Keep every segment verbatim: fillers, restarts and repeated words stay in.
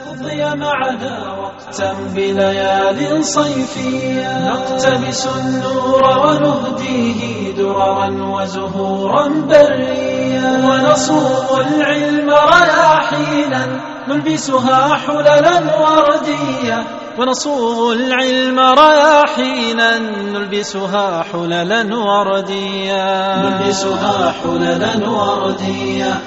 نقضي معنا وقتا بليال صيفية نقتبس النور ونهديه دررا وزهورا بريا ونصوغ العلم رياحينا نلبسها حللا ورديا ونصوغ العلم رياحينا نلبسها حللا ورديا نلبسها حللا ورديا.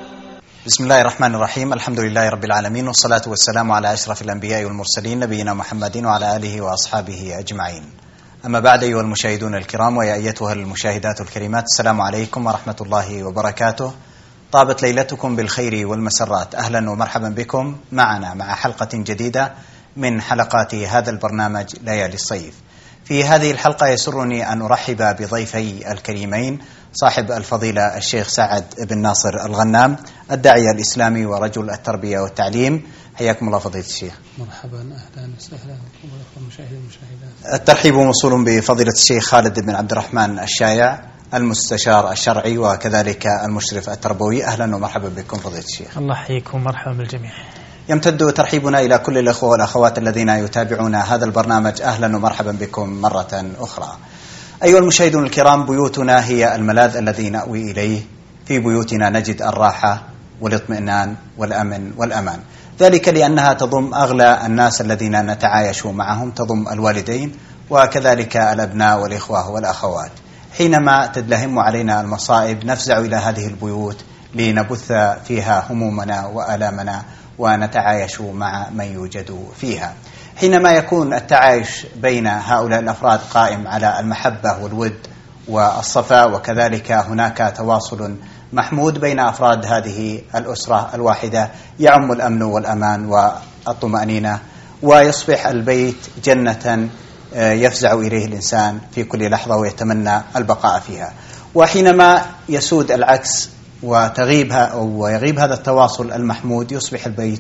بسم الله الرحمن الرحيم. الحمد لله رب العالمين، والصلاة والسلام على أشرف الأنبياء والمرسلين نبينا محمد وعلى آله وأصحابه أجمعين. أما بعد، أيها المشاهدون الكرام ويا أيتها المشاهدات الكريمات، السلام عليكم ورحمة الله وبركاته. طابت ليلتكم بالخير والمسرات، أهلا ومرحبا بكم معنا مع حلقة جديدة من حلقات هذا البرنامج ليالي الصيف. في هذه الحلقة يسرني أن أرحب بضيفي الكريمين، صاحب الفضيلة الشيخ سعد بن ناصر الغنام، الداعية الإسلامي ورجل التربية والتعليم. حياكم الله فضيلة الشيخ. مرحبا، أهلا وسهلا بكم المشاهدين والمشاهدات. الترحيب موصول بفضيلة الشيخ خالد بن عبد الرحمن الشايع، المستشار الشرعي وكذلك المشرف التربوي. أهلا ومرحبا بكم فضيلة الشيخ. الله يحييكم، مرحبا بالجميع. يمتد ترحيبنا إلى كل الأخوة والأخوات الذين يتابعون هذا البرنامج، أهلا ومرحبا بكم مرة أخرى. أيها المشاهدون الكرام، بيوتنا هي الملاذ الذي نأوي إليه. في بيوتنا نجد الراحة والاطمئنان والأمن والأمان، ذلك لأنها تضم أغلى الناس الذين نتعايش معهم، تضم الوالدين وكذلك الأبناء والإخوة والأخوات. حينما تدلهم علينا المصائب نفزع إلى هذه البيوت لنبث فيها همومنا وآلامنا ونتعايش مع من يوجد فيها. حينما يكون التعايش بين هؤلاء الأفراد قائم على المحبة والود والصفاء، وكذلك هناك تواصل محمود بين أفراد هذه الأسرة الواحدة، يعم الأمن والأمان والطمأنينة، ويصبح البيت جنة يفزع إليه الإنسان في كل لحظة ويتمنى البقاء فيها. وحينما يسود العكس وتغيبها أو ويغيب هذا التواصل المحمود، يصبح البيت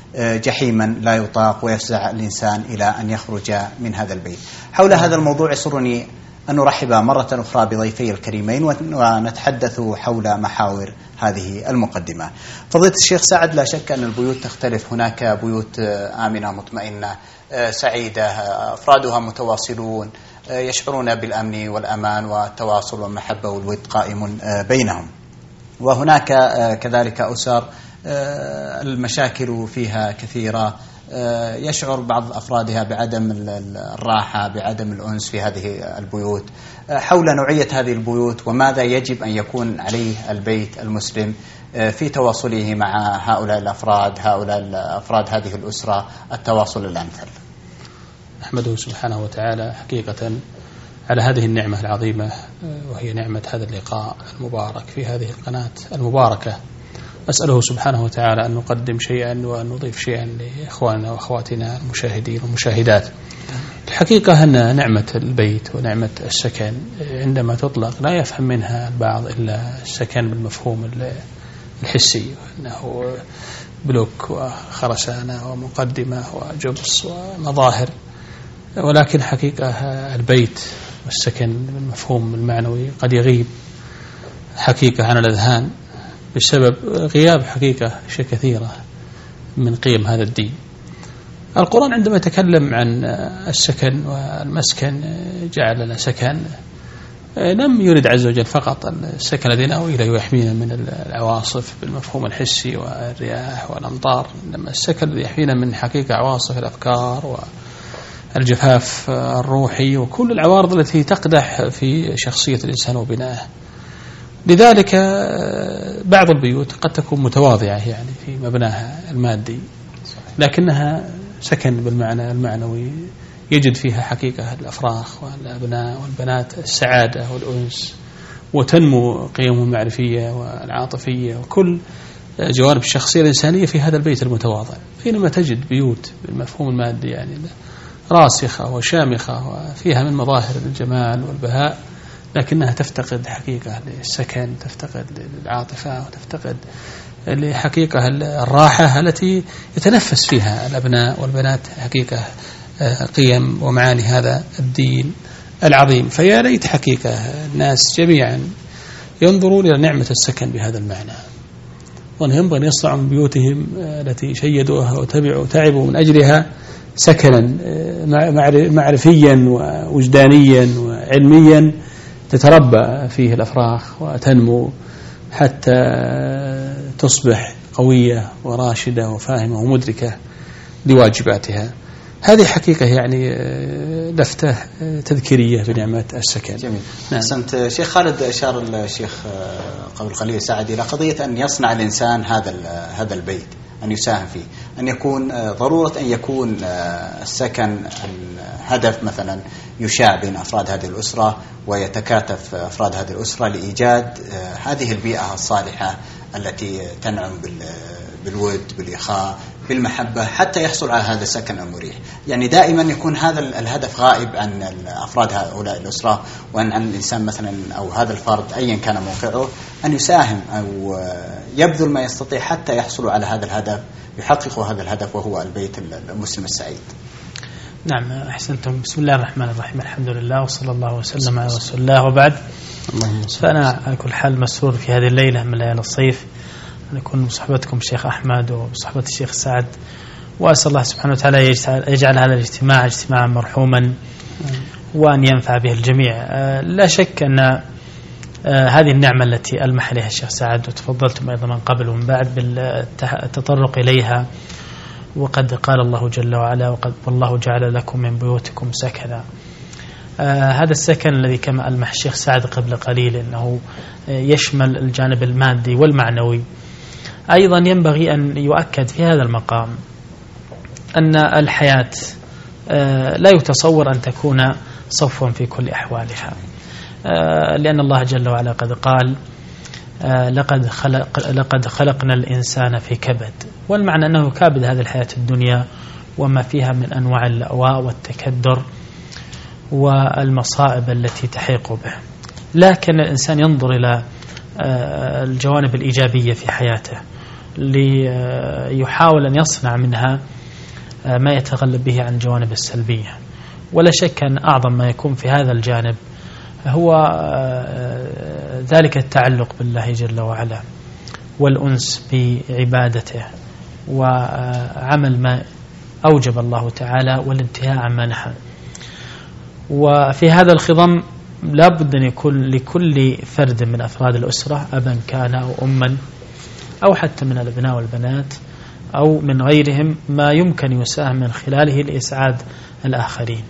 جحيما لا يطاق ويفزع الإنسان إلى أن يخرج من هذا البيت. حول هذا الموضوع يسرني أن نرحب مرة أخرى بضيفي الكريمين ونتحدث حول محاور هذه المقدمة. فضيلة الشيخ سعد، لا شك أن البيوت تختلف، هناك بيوت آمنة مطمئنة سعيدة أفرادها متواصلون يشعرون بالأمن والأمان والتواصل والمحبة والود قائم بينهم، وهناك كذلك أسر المشاكل فيها كثيرة، يشعر بعض أفرادها بعدم الراحة، بعدم الأنس في هذه البيوت. حول نوعية هذه البيوت وماذا يجب أن يكون عليه البيت المسلم في تواصله مع هؤلاء الأفراد هؤلاء الأفراد هذه الأسرة التواصل الأمثل. أحمده سبحانه وتعالى حقيقة على هذه النعمة العظيمة، وهي نعمة هذا اللقاء المبارك في هذه القناة المباركة. أسأله سبحانه وتعالى أن نقدم شيئا وأن نضيف شيئا لإخواننا وأخواتنا المشاهدين والمشاهدات. الحقيقة أن نعمة البيت ونعمة السكن عندما تطلق لا يفهم منها البعض إلا السكن بالمفهوم الحسي، أنه بلوك وخرسانة ومقدمة وجبس ومظاهر، ولكن حقيقة البيت والسكن بالمفهوم المعنوي قد يغيب حقيقة عن الأذهان بسبب غياب حقيقة أشياء كثيرة من قيم هذا الدين. القرآن عندما يتكلم عن السكن والمسكن جعل لنا سكن، لم يرد عز وجل فقط السكن الذي نأوي إليه ويحمينا من العواصف بالمفهوم الحسي والرياح والأمطار، إنما السكن الذي يحمينا من حقيقة عواصف الأفكار والجفاف الروحي وكل العوارض التي تقدح في شخصية الإنسان وبنائه. لذلك بعض البيوت قد تكون متواضعة يعني في مبناها المادي، لكنها سكن بالمعنى المعنوي، يجد فيها حقيقة الأفراخ والأبناء والبنات السعادة والأنس، وتنمو قيمهم المعرفية والعاطفية وكل جوانب الشخصية الإنسانية في هذا البيت المتواضع. حينما تجد بيوت بالمفهوم المادي يعني راسخة وشامخة وفيها من مظاهر الجمال والبهاء، لكنها تفتقد حقيقة للسكن، تفتقد للعاطفة، وتفتقد لحقيقة الراحة التي يتنفس فيها الأبناء والبنات حقيقة قيم ومعاني هذا الدين العظيم. فيا ليت حقيقة الناس جميعا ينظرون إلى نعمة السكن بهذا المعنى، ينبغي أن يصنعوا من بيوتهم التي شيدوها وتبعوا وتعبوا من أجلها سكنا معرفيا ووجدانيا وعلميا تتربى فيه الأفراخ وتنمو حتى تصبح قوية وراشدة وفاهمة ومدركة لواجباتها. هذه حقيقة يعني لفتة تذكيرية بنعمة السكن. جميل. نعم. أحسنت. شيخ خالد، أشار الشيخ قبل قليل سعد إلى قضية أن يصنع الإنسان هذا هذا البيت، أن يساهم فيه، أن يكون ضرورة أن يكون السكن الهدف مثلا يشاع بين أفراد هذه الأسرة ويتكاتف أفراد هذه الأسرة لإيجاد هذه البيئة الصالحة التي تنعم بالود بالإخاء بالمحبة حتى يحصل على هذا السكن المريح. يعني دائما يكون هذا الهدف غائب عن أفراد هؤلاء الأسرة، وأن عن الإنسان مثلا أو هذا الفرد أيا كان موقعه أن يساهم أو يبذل ما يستطيع حتى يحصل على هذا الهدف، يحقق هذا الهدف وهو البيت المسلم السعيد. نعم، أحسنتم. بسم الله الرحمن الرحيم، الحمد لله وصلى الله وسلم على رسول الله، وبعد. فأنا على كل حال مسرور في هذه الليلة من ليالي الصيف أن أكون بصحبتكم الشيخ أحمد وبصحبة الشيخ سعد، وأسأل الله سبحانه وتعالى يجعل هذا الاجتماع اجتماعا مرحوما وأن ينفع به الجميع. لا شك أن هذه النعمة التي ألمح إليها الشيخ سعد وتفضلتم أيضا من قبل ومن بعد بالتطرق إليها، وقد قال الله جل وعلا وقد والله جعل لكم من بيوتكم سكنا. آه هذا السكن الذي كما ألمح الشيخ سعد قبل قليل أنه يشمل الجانب المادي والمعنوي. أيضا ينبغي أن يؤكد في هذا المقام أن الحياة آه لا يتصور أن تكون صفوا في كل أحوالها، آه لأن الله جل وعلا قد قال آه لقد, خلق لقد خلقنا الإنسان في كبد، والمعنى أنه كابد هذه الحياة الدنيا وما فيها من أنواع اللأواء والتكدر والمصائب التي تحيق به. لكن الإنسان ينظر إلى الجوانب الإيجابية في حياته ليحاول أن يصنع منها ما يتغلب به عن الجوانب السلبية. ولا شك أن أعظم ما يكون في هذا الجانب هو ذلك التعلق بالله جل وعلا والأنس بعبادته وعمل ما أوجب الله تعالى والانتهاء عما نهى. وفي هذا الخضم لا بد أن يكون لكل فرد من أفراد الأسرة، أبا كان أو أما أو حتى من الأبناء والبنات أو من غيرهم، ما يمكن يساهم من خلاله لإسعاد الآخرين.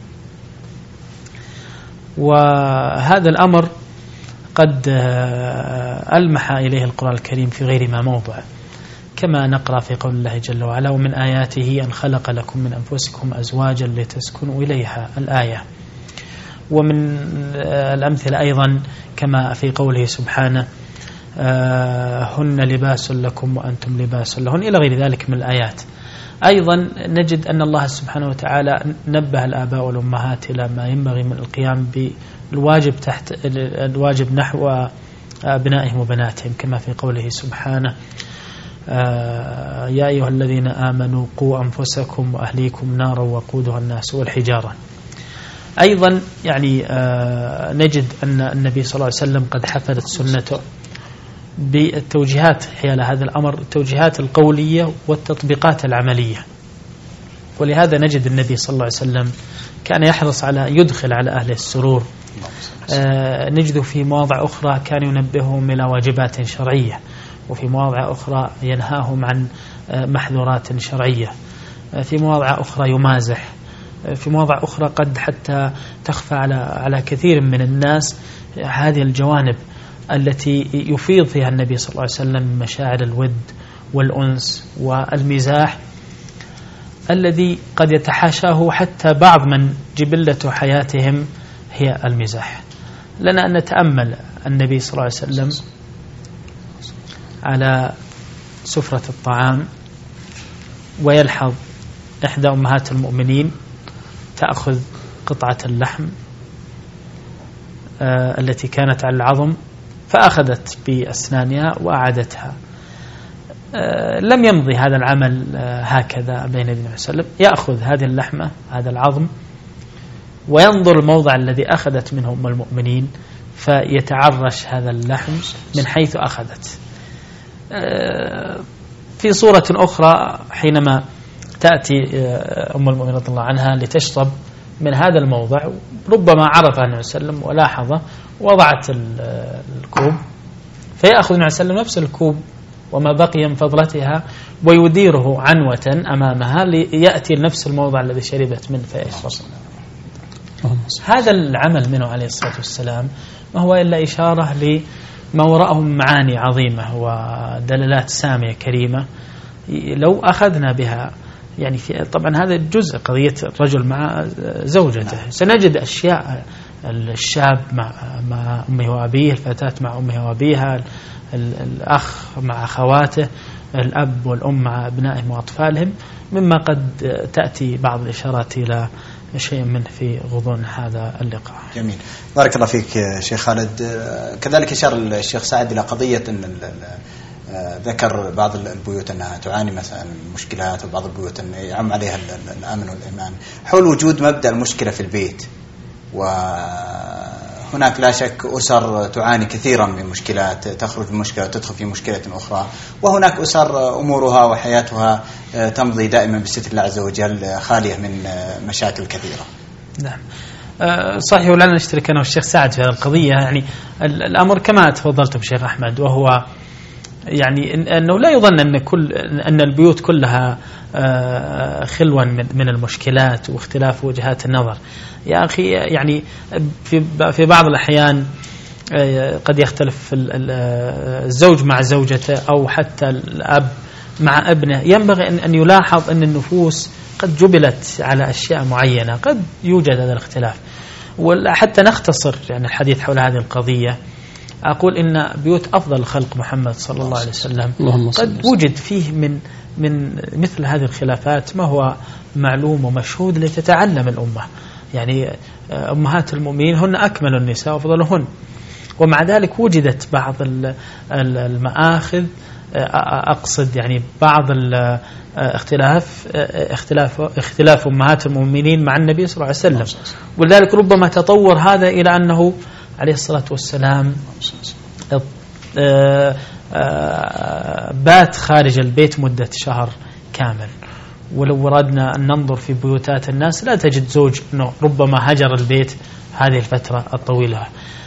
وهذا الأمر قد ألمح إليه القرآن الكريم في غير ما موضع، كما نقرأ في قول الله جل وعلا ومن آياته أن خلق لكم من أنفسكم أزواجا لتسكنوا إليها الآية. ومن الأمثلة أيضا كما في قوله سبحانه هن لباس لكم وأنتم لباس لهن إلى غير ذلك من الآيات. أيضا نجد أن الله سبحانه وتعالى نبه الآباء والأمهات إلى ما ينبغي من القيام بالواجب تحت الواجب نحو أبنائهم وبناتهم، كما في قوله سبحانه يا أيها الذين آمنوا قوا أنفسكم وأهليكم نارا وقودها الناس والحجارة. أيضا يعني نجد أن النبي صلى الله عليه وسلم قد حفظت سنته بالتوجيهات حيال هذا الأمر، التوجيهات القولية والتطبيقات العملية. ولهذا نجد النبي صلى الله عليه وسلم كان يحرص على يدخل على أهل السرور. آه نجد في مواضع أخرى كان ينبههم إلى واجبات شرعية، وفي مواضع أخرى ينهاهم عن آه محظورات شرعية، آه في مواضع أخرى يمازح، آه في مواضع أخرى قد حتى تخفى على على كثير من الناس هذه الجوانب التي يفيض فيها النبي صلى الله عليه وسلم من مشاعر الود والأنس والمزاح الذي قد يتحاشاه حتى بعض من جبلة حياتهم هي المزاح. لنا أن نتأمل النبي صلى الله عليه وسلم على سفرة الطعام ويلحظ إحدى أمهات المؤمنين تأخذ قطعة اللحم آه التي كانت على العظم فأخذت بأسنانها وأعادتها. آه لم يمضي هذا العمل آه هكذا بين النبي صلى الله عليه وسلم، يأخذ هذه اللحمة هذا العظم وينظر الموضع الذي أخذت منه أم المؤمنين فيتعرش هذا اللحم من حيث أخذت، في صورة أخرى حينما تأتي أم المؤمنين رضي الله عنها لتشرب من هذا الموضع، ربما عرفها النبي صلى الله عليه وسلم ولاحظه، وضعت الكوب، فيأخذ النبي صلى الله عليه وسلم نفس الكوب وما بقي من فضلتها ويديره عنوة أمامها ليأتي لنفس الموضع الذي شربت منه فيشرب. هذا العمل منه عليه الصلاة والسلام ما هو إلا إشارة لما وراءه معاني عظيمة ودلالات سامية كريمة لو أخذنا بها. يعني في طبعا هذا جزء قضية الرجل مع زوجته، سنجد أشياء، الشاب مع مع أمه وأبيه، الفتاة مع أمها وأبيها، الأخ مع أخواته، الأب والأم مع أبنائهم وأطفالهم، مما قد تأتي بعض الإشارات إلى شيء منه في غضون هذا اللقاء. جميل، بارك الله فيك شيخ خالد. كذلك أشار الشيخ سعد إلى قضية أن ذكر بعض البيوت أنها تعاني مثلا مشكلات، وبعض البيوت أن يعم عليها الأمن والإيمان، حول وجود مبدأ المشكلة في البيت. وهناك لا شك أسر تعاني كثيرا من مشكلات، تخرج من مشكلة وتدخل في مشكلة أخرى، وهناك أسر أمورها وحياتها تمضي دائما بستر الله عز وجل خالية من مشاكل كثيرة. نعم صحيح، ولعلنا نشترك أنا والشيخ سعد في هذه القضية. يعني الأمر كما تفضلتم شيخ أحمد، وهو يعني أنه لا يظن أن كل أن البيوت كلها خلوا من المشكلات واختلاف وجهات النظر. يا أخي يعني في في بعض الأحيان قد يختلف الزوج مع زوجته، أو حتى الأب مع ابنه. ينبغي أن يلاحظ أن النفوس قد جبلت على أشياء معينة، قد يوجد هذا الاختلاف. وحتى نختصر يعني الحديث حول هذه القضية، أقول إن بيوت أفضل خلق محمد صلى الله عليه وسلم قد وجد فيه من من مثل هذه الخلافات ما هو معلوم ومشهود لتتعلم الأمة. يعني أمهات المؤمنين هن أكمل النساء وأفضلهن، ومع ذلك وجدت بعض المآخذ، أقصد يعني بعض الاختلاف اختلاف اختلاف أمهات المؤمنين مع النبي صلى الله عليه وسلم. ولذلك ربما تطور هذا إلى أنه عليه الصلاة والسلام بات خارج البيت مدة شهر كامل. ولو وردنا أن ننظر في بيوتات الناس لا تجد زوج أنه ربما هجر البيت هذه الفترة الطويلة.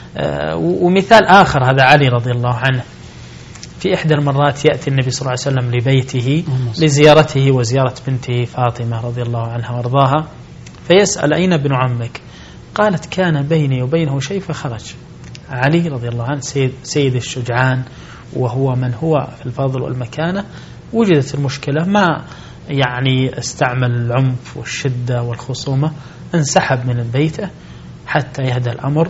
ومثال آخر هذا علي رضي الله عنه، في إحدى المرات يأتي النبي صلى الله عليه وسلم لبيته لزيارته وزيارة بنته فاطمة رضي الله عنها وارضاها، فيسأل أين ابن عمك؟ قالت كان بيني وبينه شيء فخرج. علي رضي الله عنه سيد, سيد الشجعان، وهو من هو في الفضل والمكانة. وجدت المشكلة، ما يعني استعمل العنف والشدة والخصومة، انسحب من البيت حتى يهدى الأمر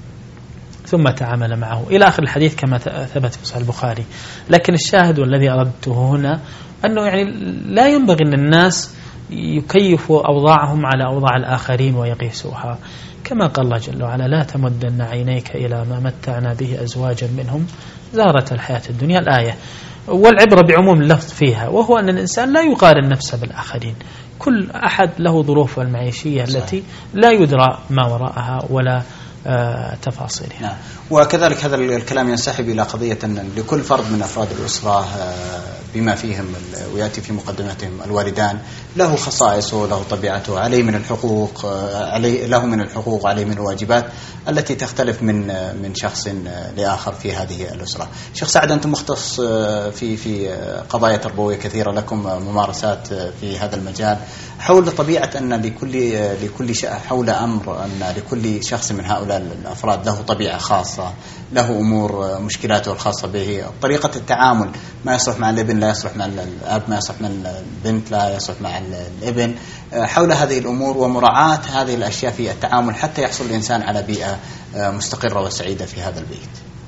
ثم تعامل معه إلى آخر الحديث كما ثبت في صحيح البخاري. لكن الشاهد والذي أردته هنا أنه يعني لا ينبغي أن الناس يكيفوا أوضاعهم على أوضاع الآخرين ويقيسوها، كما قال الله جل وعلا لا تمدن عينيك إلى ما متعنا به أزواجا منهم زهرة الحياة الدنيا، الآية. والعبرة بعموم اللفظ فيها، وهو أن الإنسان لا يقارن نفسه بالآخرين، كل أحد له ظروفه المعيشية التي لا يدرى ما وراءها ولا آه تفاصيلها. نعم. وكذلك هذا الكلام ينسحب إلى قضية أن لكل فرد من أفراد الأسرة بما فيهم ويأتي في مقدمتهم الوالدان له خصائصه، له طبيعته، عليه من الحقوق، عليه له من الحقوق، عليه من الواجبات التي تختلف من من شخص لآخر في هذه الأسرة. شيخ سعد، أنتم مختص في في قضايا تربوية كثيرة، لكم ممارسات في هذا المجال حول طبيعة أن لكل لكل حول أمر أن لكل شخص من هؤلاء الأفراد له طبيعة خاصة، له أمور مشكلاته الخاصة به، طريقة التعامل ما يصلح مع الابن لا يصلح مع الأب، ما يصلح مع البنت لا يصلح مع الابن، حول هذه الأمور ومراعاة هذه الأشياء في التعامل حتى يحصل الإنسان على بيئة مستقرة وسعيدة في هذا البيت.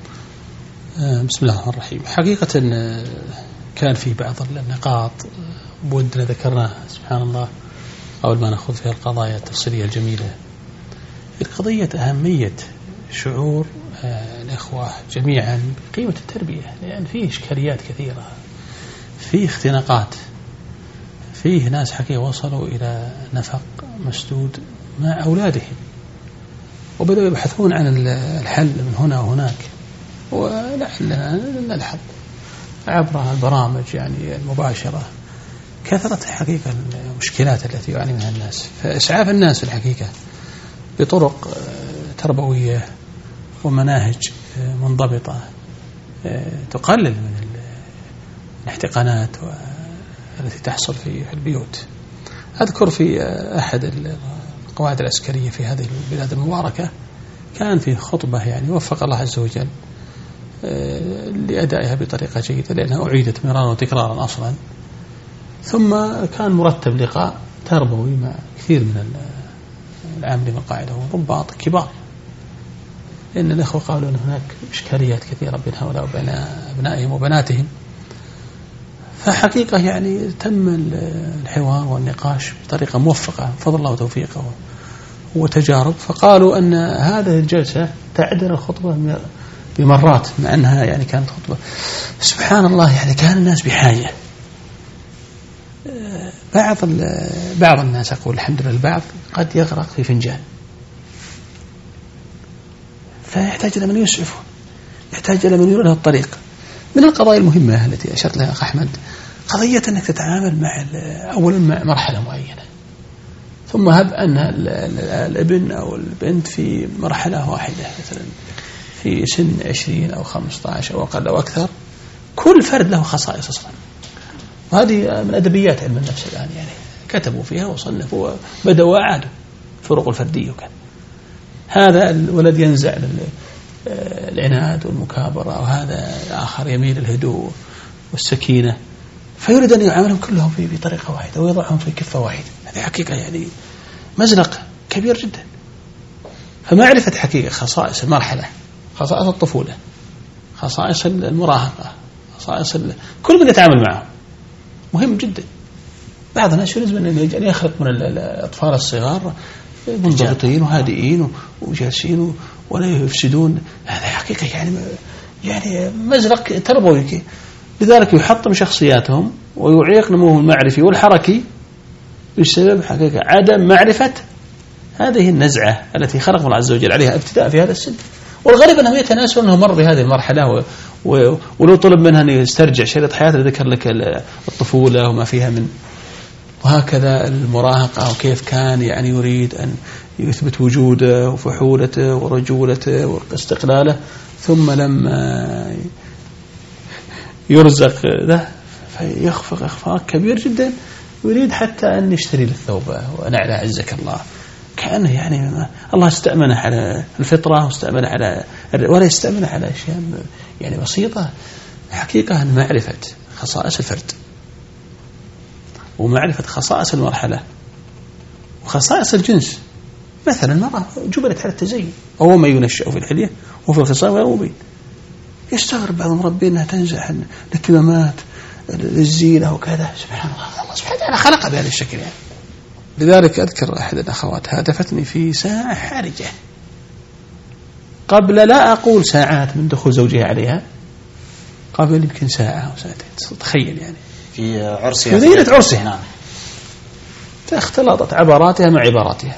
بسم الله الرحمن الرحيم. حقيقة كان في بعض النقاط بودنا ذكرناها سبحان الله أول ما نأخذ فيها القضايا التفصيلية الجميلة. القضية أهمية شعور الإخوة جميعا قيمة التربية، لأن فيه إشكاليات كثيرة، فيه اختناقات، فيه ناس حقيقة وصلوا إلى نفق مسدود مع أولادهم وبدأوا يبحثون عن الحل من هنا وهناك، ولعلنا نلحظ عبر البرامج يعني المباشرة كثرت حقيقة المشكلات التي يعاني منها الناس، فإسعاف الناس في الحقيقة بطرق تربوية ومناهج منضبطة تقلل من الاحتقانات التي تحصل في البيوت. أذكر في أحد القواعد العسكرية في هذه البلاد المباركة كان في خطبة يعني وفق الله عز وجل لأدائها بطريقة جيدة لأنها أعيدت مرارا وتكرارا أصلا، ثم كان مرتب لقاء تربوي مع كثير من العاملين من القاعدة والضباط كبار، لأن الأخوة قالوا أن هناك إشكاليات كثيرة بين هؤلاء وبين أبنائهم وبناتهم. فحقيقة يعني تم الحوار والنقاش بطريقة موفقة بفضل الله وتوفيقه وتجارب، فقالوا أن هذه الجلسة تعدل الخطبة بمرات مع أنها يعني كانت خطبة سبحان الله يعني كان الناس بحاجة. بعض بعض الناس أقول الحمد لله البعض قد يغرق في فنجان، فيحتاج إلى من يسعفه، يحتاج إلى من يرى له الطريق. من القضايا المهمة التي أشرت لها أخ أحمد قضية أنك تتعامل مع أولا مع مرحلة معينة، ثم هب أن الابن أو البنت في مرحلة واحدة مثلا في سن عشرين أو خمسة عشر أو أقل أو أكثر، كل فرد له خصائص أصلا، وهذه من أدبيات علم النفس الآن يعني كتبوا فيها وصنفوا وبدأوا وأعادوا فروق الفردية. وكان هذا الولد ينزع العناد والمكابرة، وهذا الآخر يميل الهدوء والسكينة، فيريد أن يعاملهم كلهم في بطريقة واحدة ويضعهم في كفة واحدة. هذه حقيقة يعني مزلق كبير جدا. فمعرفة حقيقة خصائص المرحلة، خصائص الطفولة، خصائص المراهقة، خصائص كل من يتعامل معه مهم جدا. بعض الناس يريد أن يخلق من الأطفال الصغار منضبطين وهادئين وجالسين ولا يفسدون. هذا حقيقة يعني يعني مزرق تربوي، لذلك يحطم شخصياتهم ويعيق نموهم المعرفي والحركي بسبب حقيقة عدم معرفة هذه النزعة التي خلق الله عز وجل عليها ابتداء في هذا السن. والغالب أنهم يتناسون أنه مر بهذه المرحلة، ولو طلب منها أن يسترجع شريط حياته ذكر لك الطفولة وما فيها من، وهكذا المراهقة وكيف كان يعني يريد أن يثبت وجوده وفحولته ورجولته واستقلاله، ثم لما يرزق ذا فيخفق إخفاق كبير جدا، ويريد حتى أن يشتري للثوبة ونعلى عزك الله، كأنه يعني الله استأمنه على الفطرة واستأمنه على ولا يستأمنه على أشياء يعني بسيطة. حقيقة أن معرفة خصائص الفرد ومعرفة خصائص المرحلة وخصائص الجنس. مثلا المرأة جبلت على التزين وهو ما ينشأ في الحلية وفي الخصام غير مبين. يستغرب بعض المربين أنها تنزع الكمامات للزينة وكذا. سبحان الله، الله سبحانه وتعالى خلق بهذا الشكل يعني. لذلك أذكر أحد الأخوات هاتفتني في ساعة حرجة قبل لا أقول ساعات من دخول زوجها عليها، قبل يمكن ساعة أو ساعتين، تخيل يعني في عرسها في ليلة عرسها نعم. فاختلطت عباراتها مع عباراتها،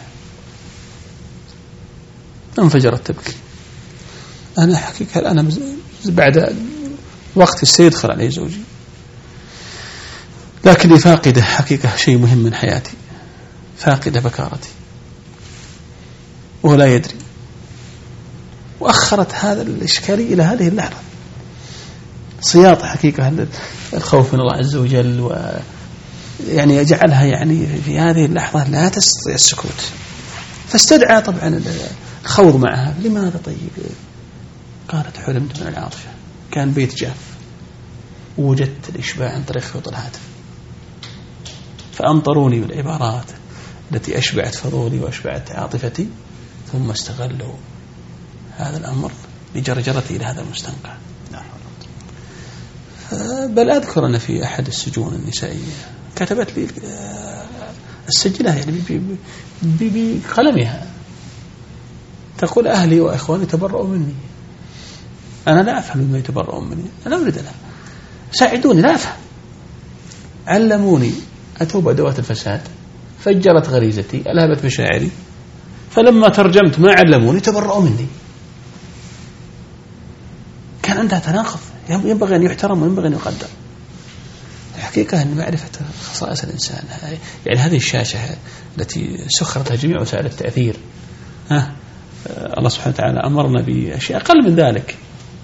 انفجرت تبكي. أنا حقيقة أنا بعد وقت سيدخل علي زوجي، لكني فاقدة حقيقة شيء مهم من حياتي، فاقدة بكارتي وهو لا يدري، وأخرت هذا الإشكالي إلى هذه اللحظة. صياط حقيقة الخوف من الله عز وجل، ويعني يجعلها يعني في هذه اللحظة لا تستطيع السكوت، فاستدعى طبعا الخوض معها. لماذا طيب؟ قالت حلمت من العاطفة، كان بيت جاف ووجدت الإشباع عن طريق خيوط الهاتف، فأمطروني بالعبارات التي أشبعت فضولي وأشبعت عاطفتي، ثم استغلوا هذا الأمر لجرجرتي إلى هذا المستنقع. بل أذكر أن في أحد السجون النسائية كتبت لي السجلة يعني بقلمها، تقول أهلي وإخواني تبرؤوا مني، أنا لا أفهم مما يتبرؤون مني، أنا أريد أنا ساعدوني لا أفهم، علموني أتوب أدوات الفساد، فجرت غريزتي، ألهبت مشاعري، فلما ترجمت ما علموني تبرؤوا مني. كان عندها تناقض ينبغي أن يحترم وينبغي أن يقدر. الحقيقة أن معرفة خصائص الإنسان، يعني هذه الشاشة التي سخرتها جميع وسائل التأثير، ها الله سبحانه وتعالى أمرنا بأشياء أقل من ذلك،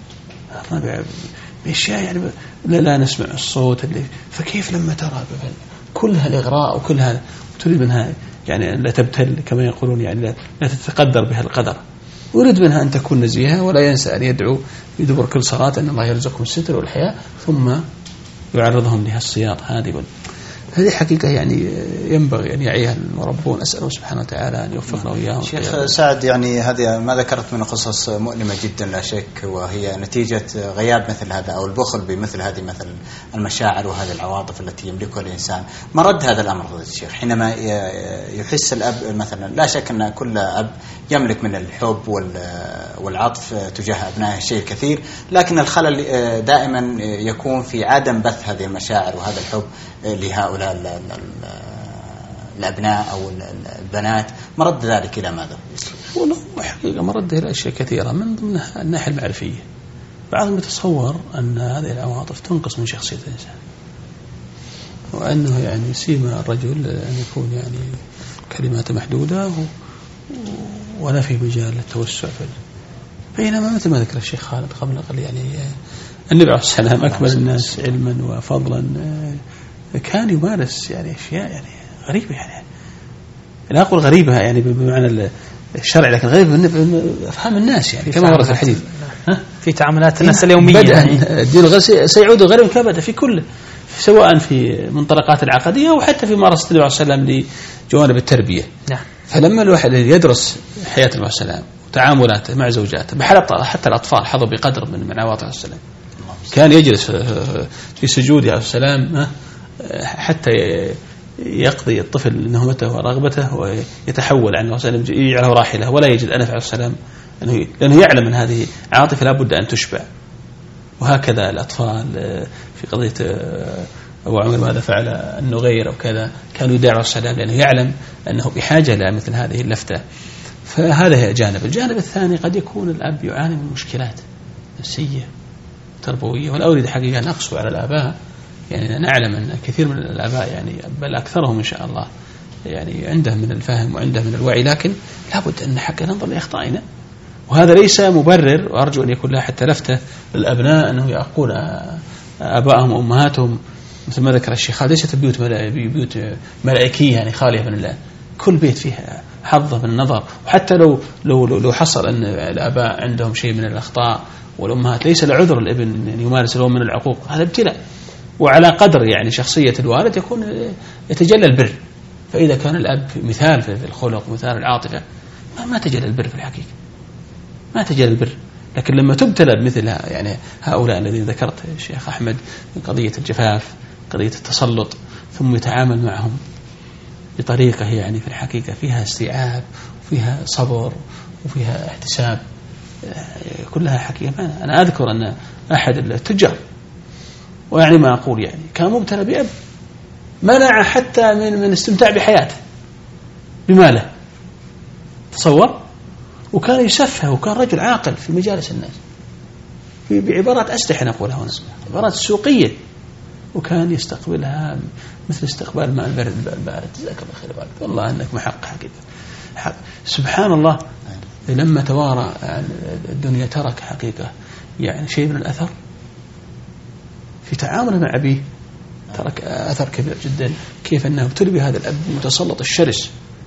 بأشياء يعني لا, لا نسمع الصوت اللي، فكيف لما ترى كلها الإغراء وكلها تريد منها يعني لا تبتل كما يقولون، يعني لا, لا تتقدر بها القدر، ويريد منها أن تكون نزيهة ولا ينسى أن يدعو يدبر كل صلاة أن الله يرزقهم الستر والحياة ثم يعرضهم لها السياط هذه. هذه حقيقة يعني ينبغي أن يعيها المربون. أسأله سبحانه وتعالى أن يوفقنا وإياهم. شيخ سعد، يعني هذه ما ذكرت من قصص مؤلمة جدا لا شك، وهي نتيجة غياب مثل هذا أو البخل بمثل هذه مثل المشاعر وهذه العواطف التي يملكها الإنسان. مرد هذا الأمر فضيلة الشيخ حينما يحس الأب مثلا، لا شك أن كل أب يملك من الحب والعطف تجاه أبنائه شيء كثير، لكن الخلل دائما يكون في عدم بث هذه المشاعر وهذا الحب لهؤلاء الأبناء أو البنات. مرد ذلك إلى ماذا؟ والله حقيقة مرد إلى أشياء كثيرة، من ضمنها الناحية المعرفية. بعضهم يتصور أن هذه العواطف تنقص من شخصية الإنسان، وأنه يعني سيما الرجل أن يكون يعني كلماته محدودة ولا في مجال للتوسع في، بينما مثل ما ذكر الشيخ خالد قبل قليل يعني النبي عليه الصلاة والسلام أكمل الناس علما وفضلا كان يمارس يعني أشياء يعني غريبة، يعني لا أقول غريبة يعني بمعنى الشرع، لكن غريبة من أفهام الناس، يعني كما ورد في الحديث في تعاملات الناس اليومية. بدأ الدين الغربي سيعود غريبا كبدا في كل، سواء في منطلقات العقدية وحتى في مارسة النبي عليه الصلاة والسلام لجوانب التربية. نعم. فلما الواحد يدرس حياة النبي عليه الصلاة والسلام وتعاملاته مع زوجاته، حتى الأطفال حظوا بقدر من من عواطف السلام. كان يجلس في سجود عليه السلام حتى يقضي الطفل نهمته ورغبته ويتحول عنه وسلم يجعله راحله ولا يجد أنف عليه السلام، لأنه يعلم أن هذه عاطفة لا بد أن تشبع. وهكذا الأطفال في قضية أبو عمر ماذا فعل النغير أو كذا، كانوا يدعوا السلام لأنه يعلم أنه بحاجة إلى مثل هذه اللفتة. فهذا جانب. الجانب الثاني قد يكون الأب يعاني من مشكلات نفسية تربوية، ولا أريد حقيقة أن أقسو على الآباء، يعني نعلم أن كثير من الآباء يعني بل أكثرهم إن شاء الله يعني عنده من الفهم وعنده من الوعي، لكن لابد أن حقا ننظر لأخطائنا، وهذا ليس مبرر، وأرجو أن يكون لها حتى لفتة للأبناء أنه يقول آبائهم وأمهاتهم مثل ما ذكر الشيخ ليست بيوت بيوت ملائكية يعني خالية من الله، كل بيت فيها حظة من النظر. وحتى لو لو لو حصل أن الآباء عندهم شيء من الأخطاء والأمهات، ليس لعذر الابن أن يمارس له من العقوق، هذا ابتلاء، وعلى قدر يعني شخصية الوالد يكون يتجلى البر. فإذا كان الأب مثال في الخلق مثال العاطفة، ما تجلى البر في الحقيقة، ما تجلى البر. لكن لما تبتلى بمثل يعني هؤلاء الذين ذكرت الشيخ أحمد من قضية الجفاف، قضية التسلط، ثم يتعامل معهم بطريقة يعني في الحقيقة فيها استيعاب وفيها صبر وفيها احتساب، كلها حقيقة. أنا أذكر أن أحد التجار، ويعني ما أقول يعني كان مبتلى بأب منع حتى من من استمتاع بحياته بماله، تصور، وكان يسفه، وكان رجل عاقل في مجالس الناس في بعبارات أستحي نقولها هنا، عبارات سوقية، وكان يستقبلها مثل استقبال الماء البارد البارد. جزاك الله خير بارك والله أنك محق حقيقة حق. سبحان الله، لما توارى الدنيا ترك حقيقة يعني شيء من الأثر في تعامله مع أبيه، ترك أثر كبير جدا، كيف أنه ابتلي بهذا الأب المتسلط الشرس،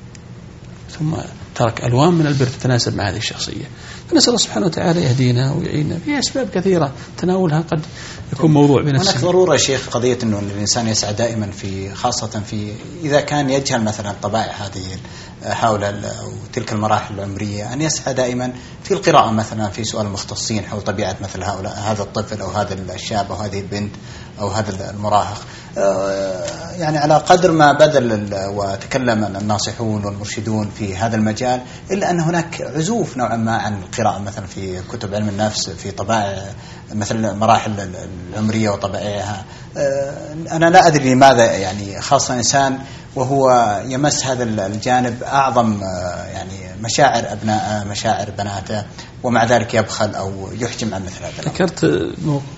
ثم ترك ألوان من البر تتناسب مع هذه الشخصية. فنسأل الله سبحانه وتعالى يهدينا ويعيننا. في أسباب كثيرة تناولها قد يكون موضوع بنفسه. هناك ضرورة شيخ قضية أنه الإنسان يسعى دائما في، خاصة في إذا كان يجهل مثلا طبائع هذه حول أو تلك المراحل العمرية، أن يسعى دائما في القراءة مثلا في سؤال المختصين حول طبيعة مثل هؤلاء، هذا الطفل أو هذا الشاب أو هذه البنت أو هذا المراهق، يعني على قدر ما بذل وتكلم الناصحون والمرشدون في هذا المجال، إلا أن هناك عزوف نوعا ما عن القراءة مثلا في كتب علم النفس في طبائع مثل مراحل العمرية وطبائعها. أنا لا أدري لماذا يعني خاصة إنسان وهو يمس هذا الجانب أعظم يعني مشاعر أبناء مشاعر بناته، ومع ذلك يبخل أو يحجم عن مثل هذا. ذكرت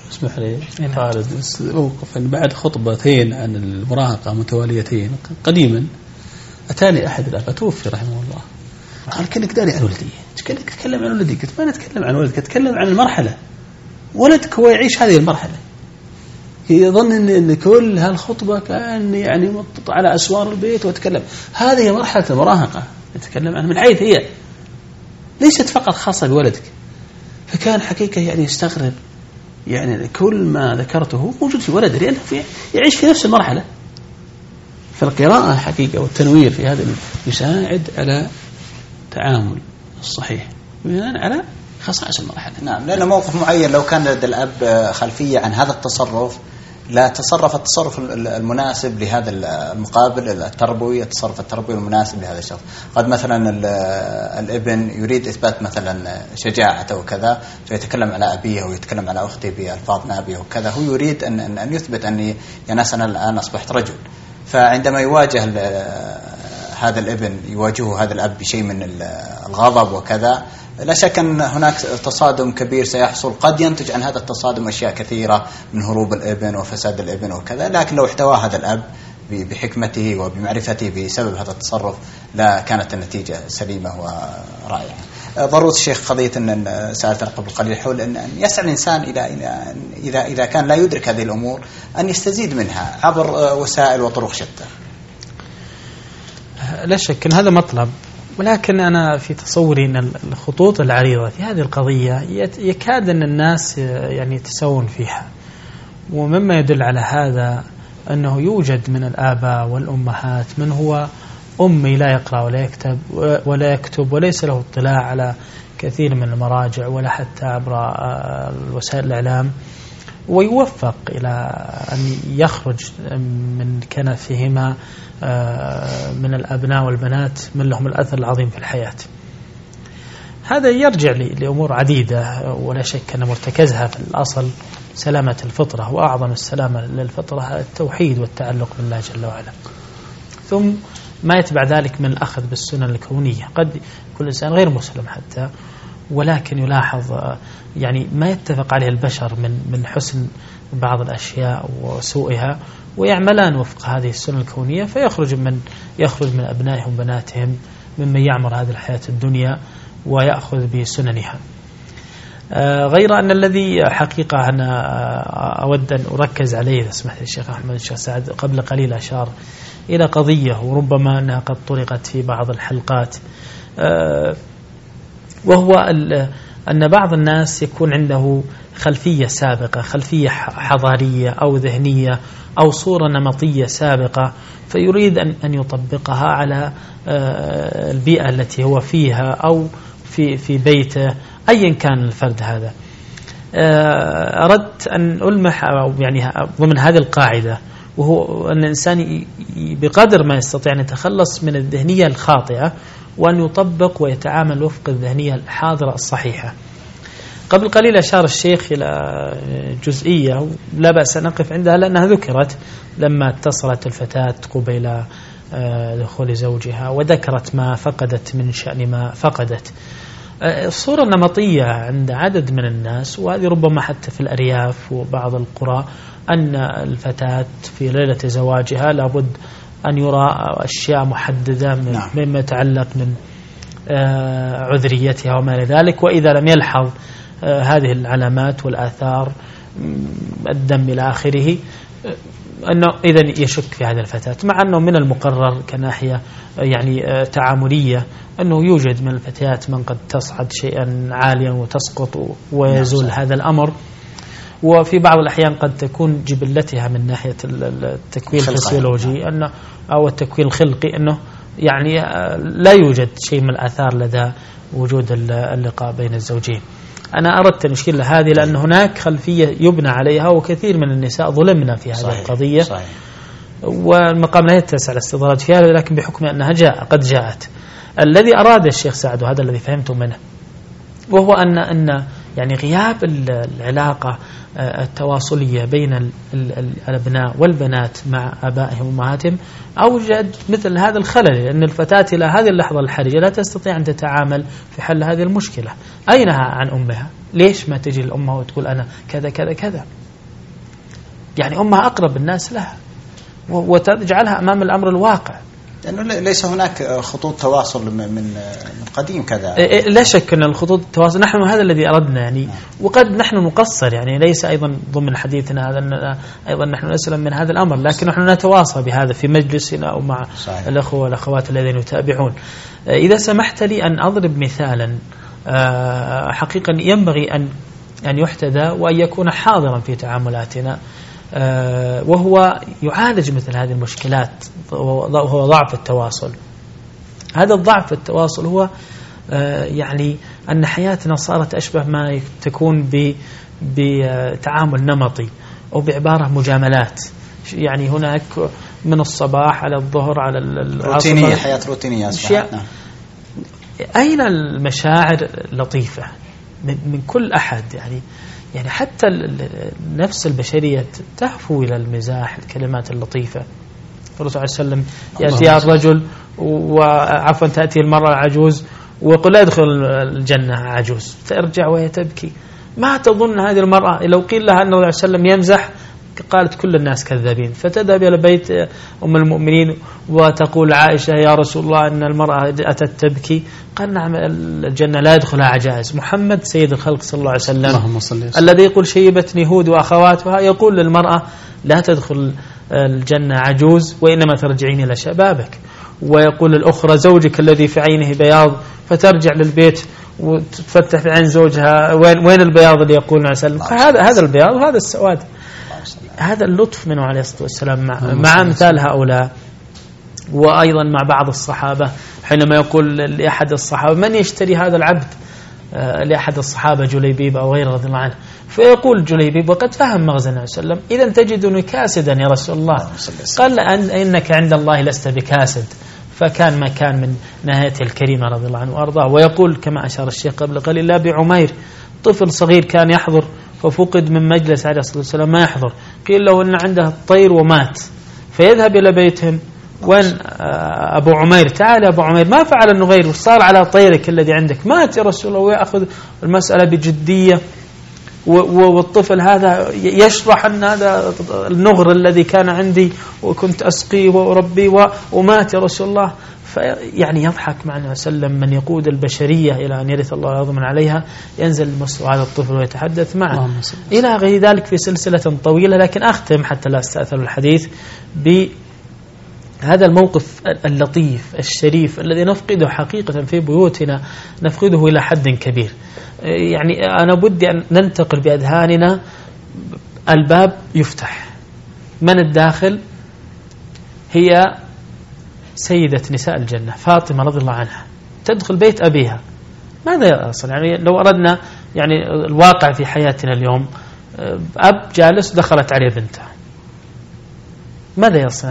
اسمح لي خالد، موقف بعد خطبتين عن المراهقة متواليتين قديما أتاني أحد الآباء توفي رحمه الله، قال كأنك داري عن ولدي، كأنك تتكلم عن ولدي. قلت ما نتكلم عن ولدك، أتكلم عن المرحلة، ولدك هو يعيش هذه المرحلة. يظن إن, إن كل هالخطبة كان يعني مطط على أسوار البيت وتكلم. هذه مرحلة المراهقة نتكلم عنها من حيث هي ليست فقط خاصة بولدك. فكان حقيقة يعني يستغرب يعني كل ما ذكرته موجود في ولده، لأنه في يعيش في نفس المرحلة. فالقراءة حقيقة والتنوير في هذا يساعد على تعامل الصحيح بناء على خصائص المرحلة. نعم، لأنه موقف معين لو كان لدى الأب خلفية عن هذا التصرف لا تصرف التصرف المناسب لهذا المقابل التربوي، التصرف التربوي المناسب لهذا الشخص. قد مثلا الابن يريد إثبات مثلا شجاعته وكذا، فيتكلم على أبيه ويتكلم على أختي بألفاظ نابية وكذا. هو يريد أن أن يثبت أني يا ناس أنا الآن أصبحت رجل. فعندما يواجه هذا الابن يواجهه هذا الأب بشيء من الغضب وكذا، لا شك أن هناك تصادم كبير سيحصل. قد ينتج عن هذا التصادم أشياء كثيرة من هروب الابن وفساد الابن وكذا، لكن لو احتوى هذا الأب بحكمته وبمعرفته بسبب هذا التصرف لا كانت النتيجة سليمة ورائعة. ضرورة الشيخ قضية أن سألتنا قبل قليل حول أن يسعى الإنسان إلى إذا إذا كان لا يدرك هذه الأمور أن يستزيد منها عبر وسائل وطرق شتى. لا شك أن هذا مطلب، ولكن أنا في تصوري أن الخطوط العريضة في هذه القضية يكاد أن الناس يعني يتساوون فيها. ومما يدل على هذا أنه يوجد من الآباء والأمهات من هو أمي لا يقرأ ولا يكتب ولا يكتب وليس له اطلاع على كثير من المراجع ولا حتى عبر وسائل الإعلام، ويوفق إلى أن يخرج من كنفهما من الأبناء والبنات من لهم الأثر العظيم في الحياة. هذا يرجع لأمور عديدة، ولا شك أن مرتكزها في الأصل سلامة الفطرة، وأعظم السلامة للفطرة التوحيد والتعلق بالله جل وعلا، ثم ما يتبع ذلك من الأخذ بالسنن الكونية. قد كل إنسان غير مسلم حتى، ولكن يلاحظ يعني ما يتفق عليه البشر من من حسن بعض الأشياء وسوءها، ويعملان وفق هذه السنن الكونية، فيخرج من يخرج من أبنائهم وبناتهم ممن يعمر هذه الحياة الدنيا ويأخذ بسننها. غير أن الذي حقيقة أنا أود أن أركز عليه إذا سمحت الشيخ أحمد الشيخ سعد قبل قليل أشار إلى قضية وربما أنها قد طرقت في بعض الحلقات، وهو أن بعض الناس يكون عنده خلفية سابقة، خلفية حضارية أو ذهنية أو صورة نمطية سابقة، فيريد أن أن يطبقها على البيئة التي هو فيها أو في في بيته أيا كان الفرد هذا. أردت أن ألمح أو يعني ضمن هذه القاعدة، وهو أن الإنسان بقدر ما يستطيع أن يتخلص من الذهنية الخاطئة وأن يطبق ويتعامل وفق الذهنية الحاضرة الصحيحة. قبل قليل أشار الشيخ إلى جزئية لا بأس أن نقف عندها لأنها ذكرت لما اتصلت الفتاة قبيل دخول زوجها وذكرت ما فقدت من شأن ما فقدت. الصورة النمطية عند عدد من الناس، وهذه ربما حتى في الأرياف وبعض القرى، أن الفتاة في ليلة زواجها لابد أن يرى أشياء محددة مما يتعلق من عذريتها وما لذلك، وإذا لم يلحظ هذه العلامات والآثار الدم إلى آخره أنه إذن يشك في هذه الفتاة، مع أنه من المقرر كناحية يعني تعاملية أنه يوجد من الفتيات من قد تصعد شيئا عاليا وتسقط ويزول نعم. هذا الأمر، وفي بعض الأحيان قد تكون جبلتها من ناحية التكوين الفسيولوجي أنه أو التكوين الخلقي أنه يعني لا يوجد شيء من الآثار لدى وجود اللقاء بين الزوجين. أنا أردت أن أشير لهذه لأن هناك خلفية يبنى عليها، وكثير من النساء ظلمنا في هذه صحيح. القضية صحيح. والمقام لا يتسع الاستطراد فيها، لكن بحكم أنها جاء قد جاءت. الذي أراد الشيخ سعد وهذا الذي فهمته منه، وهو أن أن يعني غياب العلاقة التواصلية بين الأبناء والبنات مع آبائهم وأمهاتهم أوجد مثل هذا الخلل، لأن الفتاة إلى هذه اللحظة الحرجة لا تستطيع أن تتعامل في حل هذه المشكلة. أينها عن أمها؟ ليش ما تجي الأمة وتقول أنا كذا كذا كذا؟ يعني أمها أقرب الناس لها وتجعلها أمام الأمر الواقع، لأنه ليس هناك خطوط تواصل من من قديم كذا. لا شك أن الخطوط التواصل نحن هذا الذي أردنا يعني، وقد نحن نقصر يعني، ليس أيضا ضمن حديثنا هذا أن أيضا نحن نسلم من هذا الأمر، لكن نحن نتواصل بهذا في مجلسنا أو مع صحيح. الأخوة والأخوات الذين يتابعون. إذا سمحت لي أن أضرب مثالا حقيقة ينبغي أن أن يحتذى وأن يكون حاضرا في تعاملاتنا، وهو يعالج مثل هذه المشكلات، وهو ضعف التواصل. هذا الضعف في التواصل هو يعني أن حياتنا صارت أشبه ما تكون بتعامل نمطي أو بعبارة مجاملات، يعني هناك من الصباح على الظهر على العصر روتينية، حياة روتينية أصبحت. أين المشاعر اللطيفة من كل أحد؟ يعني يعني حتى النفس البشرية تهفو إلى المزاح، الكلمات اللطيفة. الرسول صلى الله عليه وسلم يأتي الرجل وعفوا تأتي المرأة العجوز ويقول لا يدخل الجنة عجوز، ترجع وهي تبكي. ما تظن هذه المرأة لو قيل لها أنه صلى الله عليه وسلم يمزح قالت كل الناس كذابين، فتذهب إلى بيت أم المؤمنين وتقول عائشة يا رسول الله أن المرأة أتت تبكي، قال نعم الجنة لا يدخلها عجائز. محمد سيد الخلق صلى الله عليه وسلم الذي يقول شيبتني هود وأخواتها يقول للمرأة لا تدخل الجنة عجوز وإنما ترجعين إلى شبابك، ويقول الأخرى زوجك الذي في عينه بياض فترجع للبيت وتفتح في عين زوجها وين وين البياض اللي يقول عليه وسلم. هذا هذا البياض وهذا السواد. هذا اللطف منه عليه الصلاة والسلام مع, مع أمثال هؤلاء. وأيضا مع بعض الصحابة حينما يقول لأحد الصحابة من يشتري هذا العبد، لأحد الصحابة جليبيب أو غيره رضي الله عنه، فيقول جليبيب وقد فهم مغزى النبي صلى الله عليه وسلم إذا تجدني كاسدا يا رسول الله، قال إنك عند الله لست بكاسد. فكان ما كان من نهايته الكريمة رضي الله عنه وأرضاه. ويقول كما أشار الشيخ قبل قليل لا بعمير، طفل صغير كان يحضر ففقد من مجلس عليه الصلاة والسلام ما يحضر، قيل له أن عنده الطير ومات، فيذهب إلى بيتهم وين أبو عمير، تعال يا أبو عمير ما فعل النغير وصار على طيرك الذي عندك، مات يا رسول الله. ويأخذ المسألة بجدية، والطفل هذا يشرح أن هذا النغر الذي كان عندي وكنت أسقيه وأربيه ومات يا رسول الله. فيعني يضحك معنا وسلم من يقود البشرية إلى أن يرث الله يضمن عليها، ينزل مستوى هذا الطفل ويتحدث معه إلى غير ذلك في سلسلة طويلة. لكن أختم حتى لا استأثر الحديث بهذا الموقف اللطيف الشريف الذي نفقده حقيقة في بيوتنا، نفقده إلى حد كبير. يعني أنا بدي أن ننتقل بأذهاننا، الباب يفتح من الداخل هي سيدة نساء الجنة فاطمة رضي الله عنها، تدخل بيت أبيها. ماذا يصل؟ يعني لو أردنا يعني الواقع في حياتنا اليوم، أب جالس دخلت عليه بنته، ماذا يصنع؟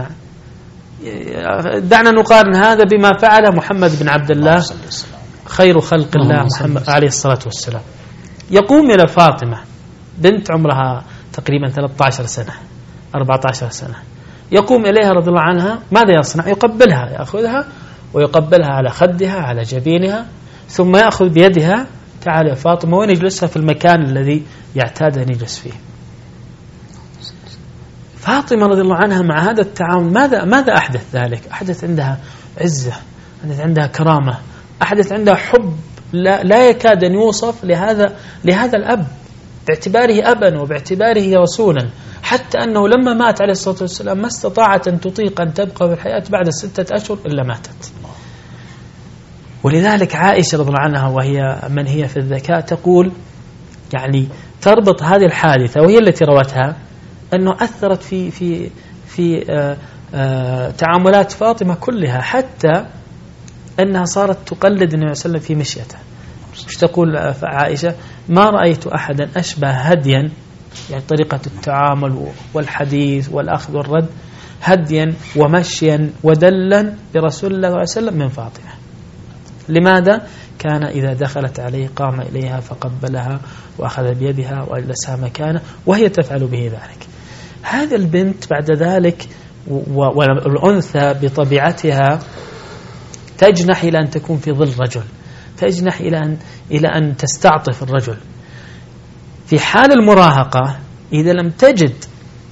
دعنا نقارن هذا بما فعل محمد بن عبد الله خير خلق الله محمد عليه الصلاة والسلام. يقوم إلى فاطمة بنت عمرها تقريبا ثلاثة عشر سنة أربعة عشر سنة، يقوم إليها رضي الله عنها، ماذا يصنع؟ يقبلها، يأخذها ويقبلها على خدها على جبينها، ثم يأخذ بيدها تعال يا فاطمة ونجلسها في المكان الذي يعتاد أن يجلس فيه. فاطمة رضي الله عنها مع هذا التعاون ماذا ماذا أحدث ذلك؟ أحدث عندها عزة، أحدث عندها كرامة، أحدث عندها حب لا, لا يكاد أن يوصف لهذا لهذا الأب باعتباره أبا وباعتباره رسولا، حتى أنه لما مات عليه الصلاة والسلام ما استطاعت أن تطيق أن تبقى في الحياة بعد ستة أشهر إلا ماتت. ولذلك عائشة رضي الله عنها وهي من هي في الذكاء تقول يعني تربط هذه الحادثة وهي التي روتها أنه أثرت في في في آآ آآ تعاملات فاطمة كلها، حتى أنها صارت تقلد النبي صلى الله عليه وسلم في مشيته. مش تقول عائشة ما رأيت أحدا أشبه هديا، يعني طريقة التعامل والحديث والأخذ والرد، هديا ومشيا ودلا برسول الله صلى الله عليه وسلم من فاطمة. لماذا؟ كان إذا دخلت عليه قام إليها فقبلها وأخذ بيدها وأجلسها مكانه وهي تفعل به ذلك. هذا البنت بعد ذلك والأنثى بطبيعتها تجنح إلى أن تكون في ظل رجل، تجنح إلى أن إلى أن تستعطف الرجل. في حال المراهقة إذا لم تجد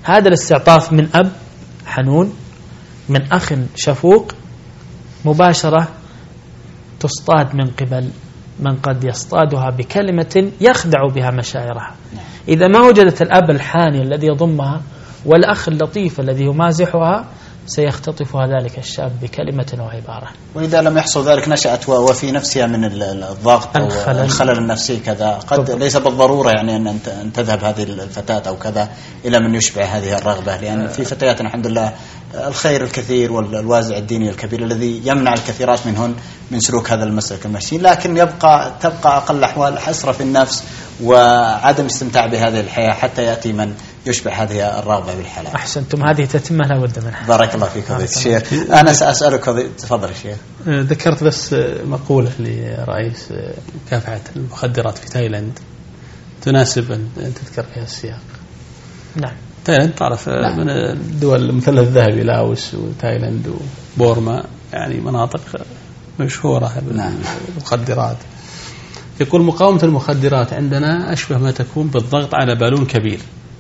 هذا الاستعطاف من أب حنون، من أخ شفوق، مباشرة تصطاد من قبل من قد يصطادها بكلمة يخدع بها مشاعرها. إذا ما وجدت الأب الحاني الذي يضمها والأخ اللطيف الذي يمازحها سيختطفها ذلك الشاب بكلمة وعبارة. وإذا لم يحصل ذلك نشأت وفي نفسها من الضغط أو الخلل, الخلل النفسي كذا. قد طبعا. ليس بالضرورة يعني أن تذهب هذه الفتاة أو كذا إلى من يشبع هذه الرغبة، لأن في فتيات الحمد لله الخير الكثير والوازع الديني الكبير الذي يمنع الكثيرات منهن من سلوك هذا المسلك المشي، لكن يبقى تبقى أقل الأحوال حسرة في النفس وعدم استمتاع بهذه الحياة حتى يأتي من يشبع هذه الرغبة بالحلال. أحسنتم، هذه تتمة لا بد منها. بارك الله فيك فضيلة الشيخ. أنا سأسألك تفضل الشيخ. ذكرت بس مقولة لرئيس مكافحة المخدرات في تايلاند تناسب أن تذكر فيها السياق. نعم. تايلاند تعرف نعم. من الدول المثلث الذهبي، لاوس وتايلاند وبورما، يعني مناطق مشهورة بالمخدرات. يقول مقاومة المخدرات عندنا أشبه ما تكون بالضغط على بالون كبير،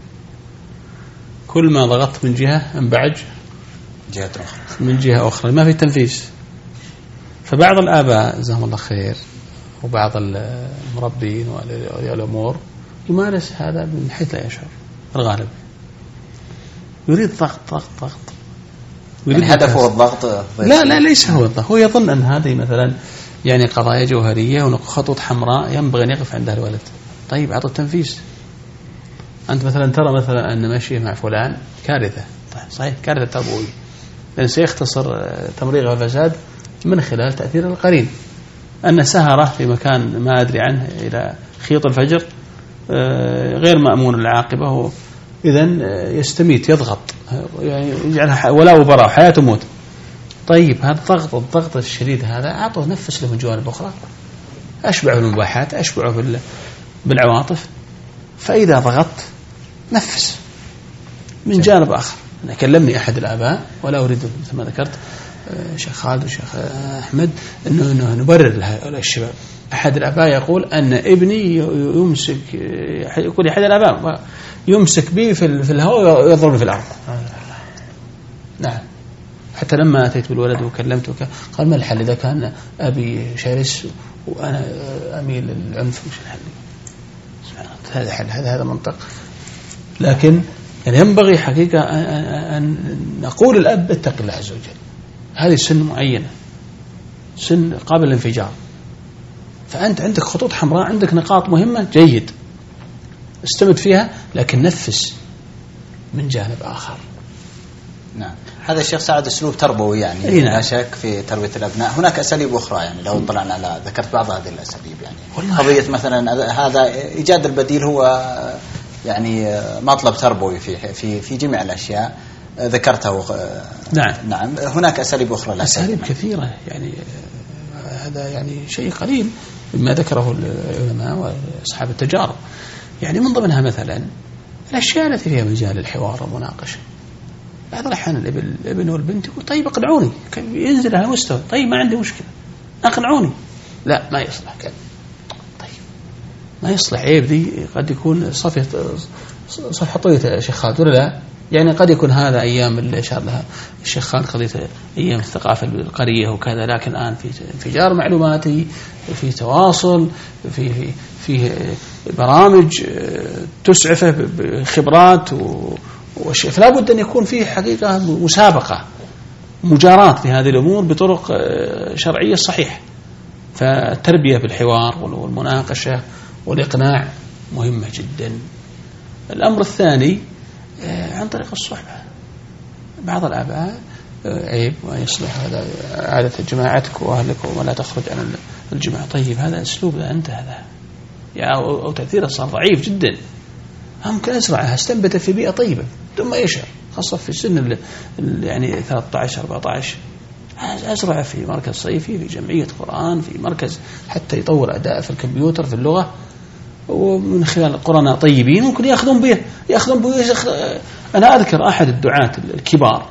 كل ما ضغطت من جهة انبعج جهة أخرى من جهة أخرى، ما في تنفيذ. فبعض الآباء جزاهم الله خير وبعض المربين وأولياء الأمور يمارس هذا من حيث لا يشعر، الغالب يريد ضغط ضغط ضغط يعني هدفه الضغط. لا لا ليس هو الضغط، هو يظن أن هذه مثلا يعني قضايا جوهرية ونخطط حمراء ينبغي أن يقف عندها الولد. طيب أعطوا التنفيذ. أنت مثلا ترى مثلا أن مشيه مع فلان كارثة، طيب صحيح كارثة تربوية، لأن سيختصر تمريغ الفساد من خلال تأثير القرين. أن سهرة في مكان ما أدري عنه إلى خيط الفجر غير مأمون العاقبة، إذن يستميت يضغط يعني يجعلها ولا وبراء حياته موت. طيب هذا الضغط الضغط الشديد هذا أعطوه نفس له من جوانب أخرى، أشبعه بالمباحات، أشبعه بالعواطف. فإذا ضغطت نفس من جانب آخر. أنا كلمني أحد الآباء ولا أريد مثل ما ذكرت شيخ خالد وشيخ أحمد أنه, إنه نبرر لهؤلاء الشباب. أحد الآباء يقول أن ابني يمسك، يقول أحد الآباء يمسك بي في الهواء ويضربني في الأرض. نعم. حتى لما أتيت بالولد وكلمته قال ما الحل إذا كان أبي شرس وأنا أميل للعنف؟ مش الحل. هذا حل، هذا هذا منطق. لكن يعني ينبغي حقيقة أن نقول الأب اتق الله عز وجل، هذه سن معينة، سن قابل للانفجار، فأنت عندك خطوط حمراء، عندك نقاط مهمة، جيد استمد فيها، لكن نفس من جانب آخر. نعم. هذا الشيخ سعد أسلوب تربوي يعني لا شك في تربية الأبناء. هناك أساليب أخرى يعني لو طلعنا على ذكرت بعض هذه الأساليب يعني قضية مثلا هذا إيجاد البديل هو يعني مطلب تربوي في في في جميع الأشياء ذكرته. نعم. نعم. هناك أساليب أخرى لا أساليب كثيرة يعني هذا يعني شيء قليل مما ذكره العلماء وأصحاب التجارب. يعني من ضمنها مثلا الأشياء التي فيها مجال الحوار والمناقشة. بعض الأحيان الابن والبنت يقول طيب اقنعوني، ينزل على مستوى، طيب ما عندي مشكلة اقنعوني، لا ما يصلح كذا، طيب ما يصلح، عيب ذي قد يكون صفحة صفحة طويلة يا شيخ خالد ولا لا؟ يعني قد يكون هذا أيام اللي أشار لها الشيخ خالد قضية أيام الثقافة القرية وكذا، لكن الآن في انفجار معلوماتي، في تواصل، في في في برامج تسعفه بخبرات و وشيء، فلا بد أن يكون فيه حقيقة مسابقة مجاراة في هذه الأمور بطرق شرعية صحيحة. فالتربية بالحوار والمناقشة والإقناع مهمة جدا. الأمر الثاني عن طريق الصحبة. بعض الآباء عيب وما يصلح هذا عادة جماعتك وأهلك ولا تخرج عن الجماعة، طيب هذا أسلوب لا أنت هذا أو تأثيره صار ضعيف جدا. ممكن أزرعها استنبت في بيئة طيبة ثم يشعر، خاصة في سن يعني ثلاثة عشر أربعة عشر، أزرع في مركز صيفي، في جمعية قرآن، في مركز حتى يطور أداء في الكمبيوتر في اللغة، ومن خلال قرناء طيبين ممكن يأخذون به يأخذون به أنا أذكر أحد الدعاة الكبار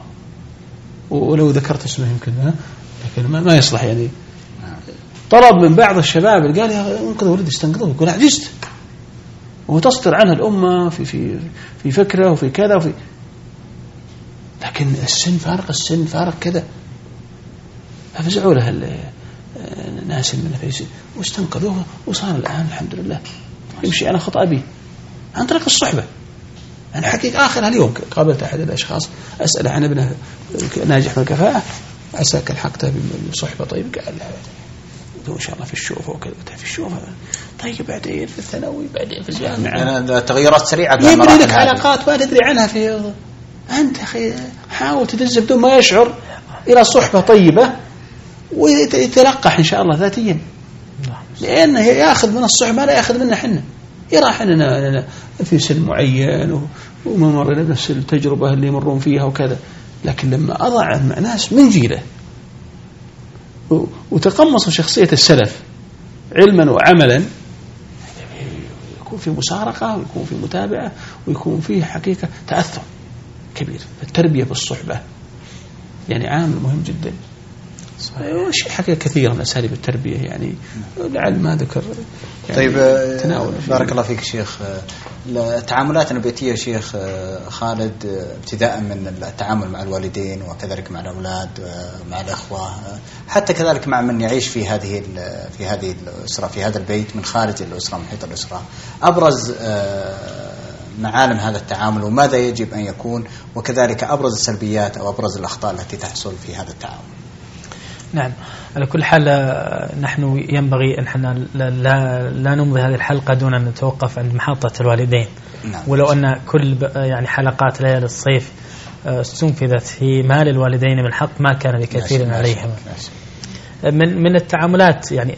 ولو ذكرت اسمه يمكن لكن ما يصلح يعني، طلب من بعض الشباب قال يا انقذ ولدي استنقذه، يقول عجزت وتصدر عنها الأمة في في في فكرة وفي كذا وفي لكن السن فارق السن فارق كذا. ففزعوا له الناس من فيس واستنقذوه، وصار الآن الحمد لله يمشي على خطأ أبيه عن طريق الصحبة. أنا حقيقة آخر اليوم قابلت أحد الأشخاص أسأله عن ابنه ناجح بالكفاءة، عساك الحقته بصحبة طيب، قال لا إن شاء الله في الشوفة وكذا في الشوفة. طيب بعدين في الثانوي، بعدين في الجامعة، تغيرات سريعة يبني لك علاقات ما تدري عنها. في أنت أخي حاول تدز بدون ما يشعر إلى صحبة طيبة ويتلقح إن شاء الله ذاتيا، لأنه يأخذ من الصحبة ما لا يأخذ منا حنا. يرى حنا في سن معين وما مرنا بنفس التجربة اللي يمرون فيها وكذا، لكن لما أضع مع ناس من جيله وتقمصوا شخصية السلف علما وعملا، يكون في مسارقة ويكون في متابعة ويكون فيه حقيقة تأثر كبير. التربية بالصحبة يعني عامل مهم جدا. وشيء حقيقة كثيرة من أساليب التربية، يعني لعل ما ذكر يعني. طيب بارك الله فيك شيخ. التعاملات البيتية شيخ خالد، ابتداء من التعامل مع الوالدين وكذلك مع الأولاد مع الأخوة، حتى كذلك مع من يعيش في هذه في هذه الأسرة في هذا البيت من خارج الأسرة محيط الأسرة، أبرز معالم هذا التعامل وماذا يجب أن يكون، وكذلك أبرز السلبيات أو أبرز الأخطاء التي تحصل في هذا التعامل. نعم، على كل حال نحن ينبغي أن احنا لا, لا, لا نمضي هذه الحلقة دون أن نتوقف عند محطة الوالدين. نعم. ولو أن كل يعني حلقات ليالي الصيف استنفذت في ما للوالدين من حق ما كان بكثير عليهم. من من التعاملات يعني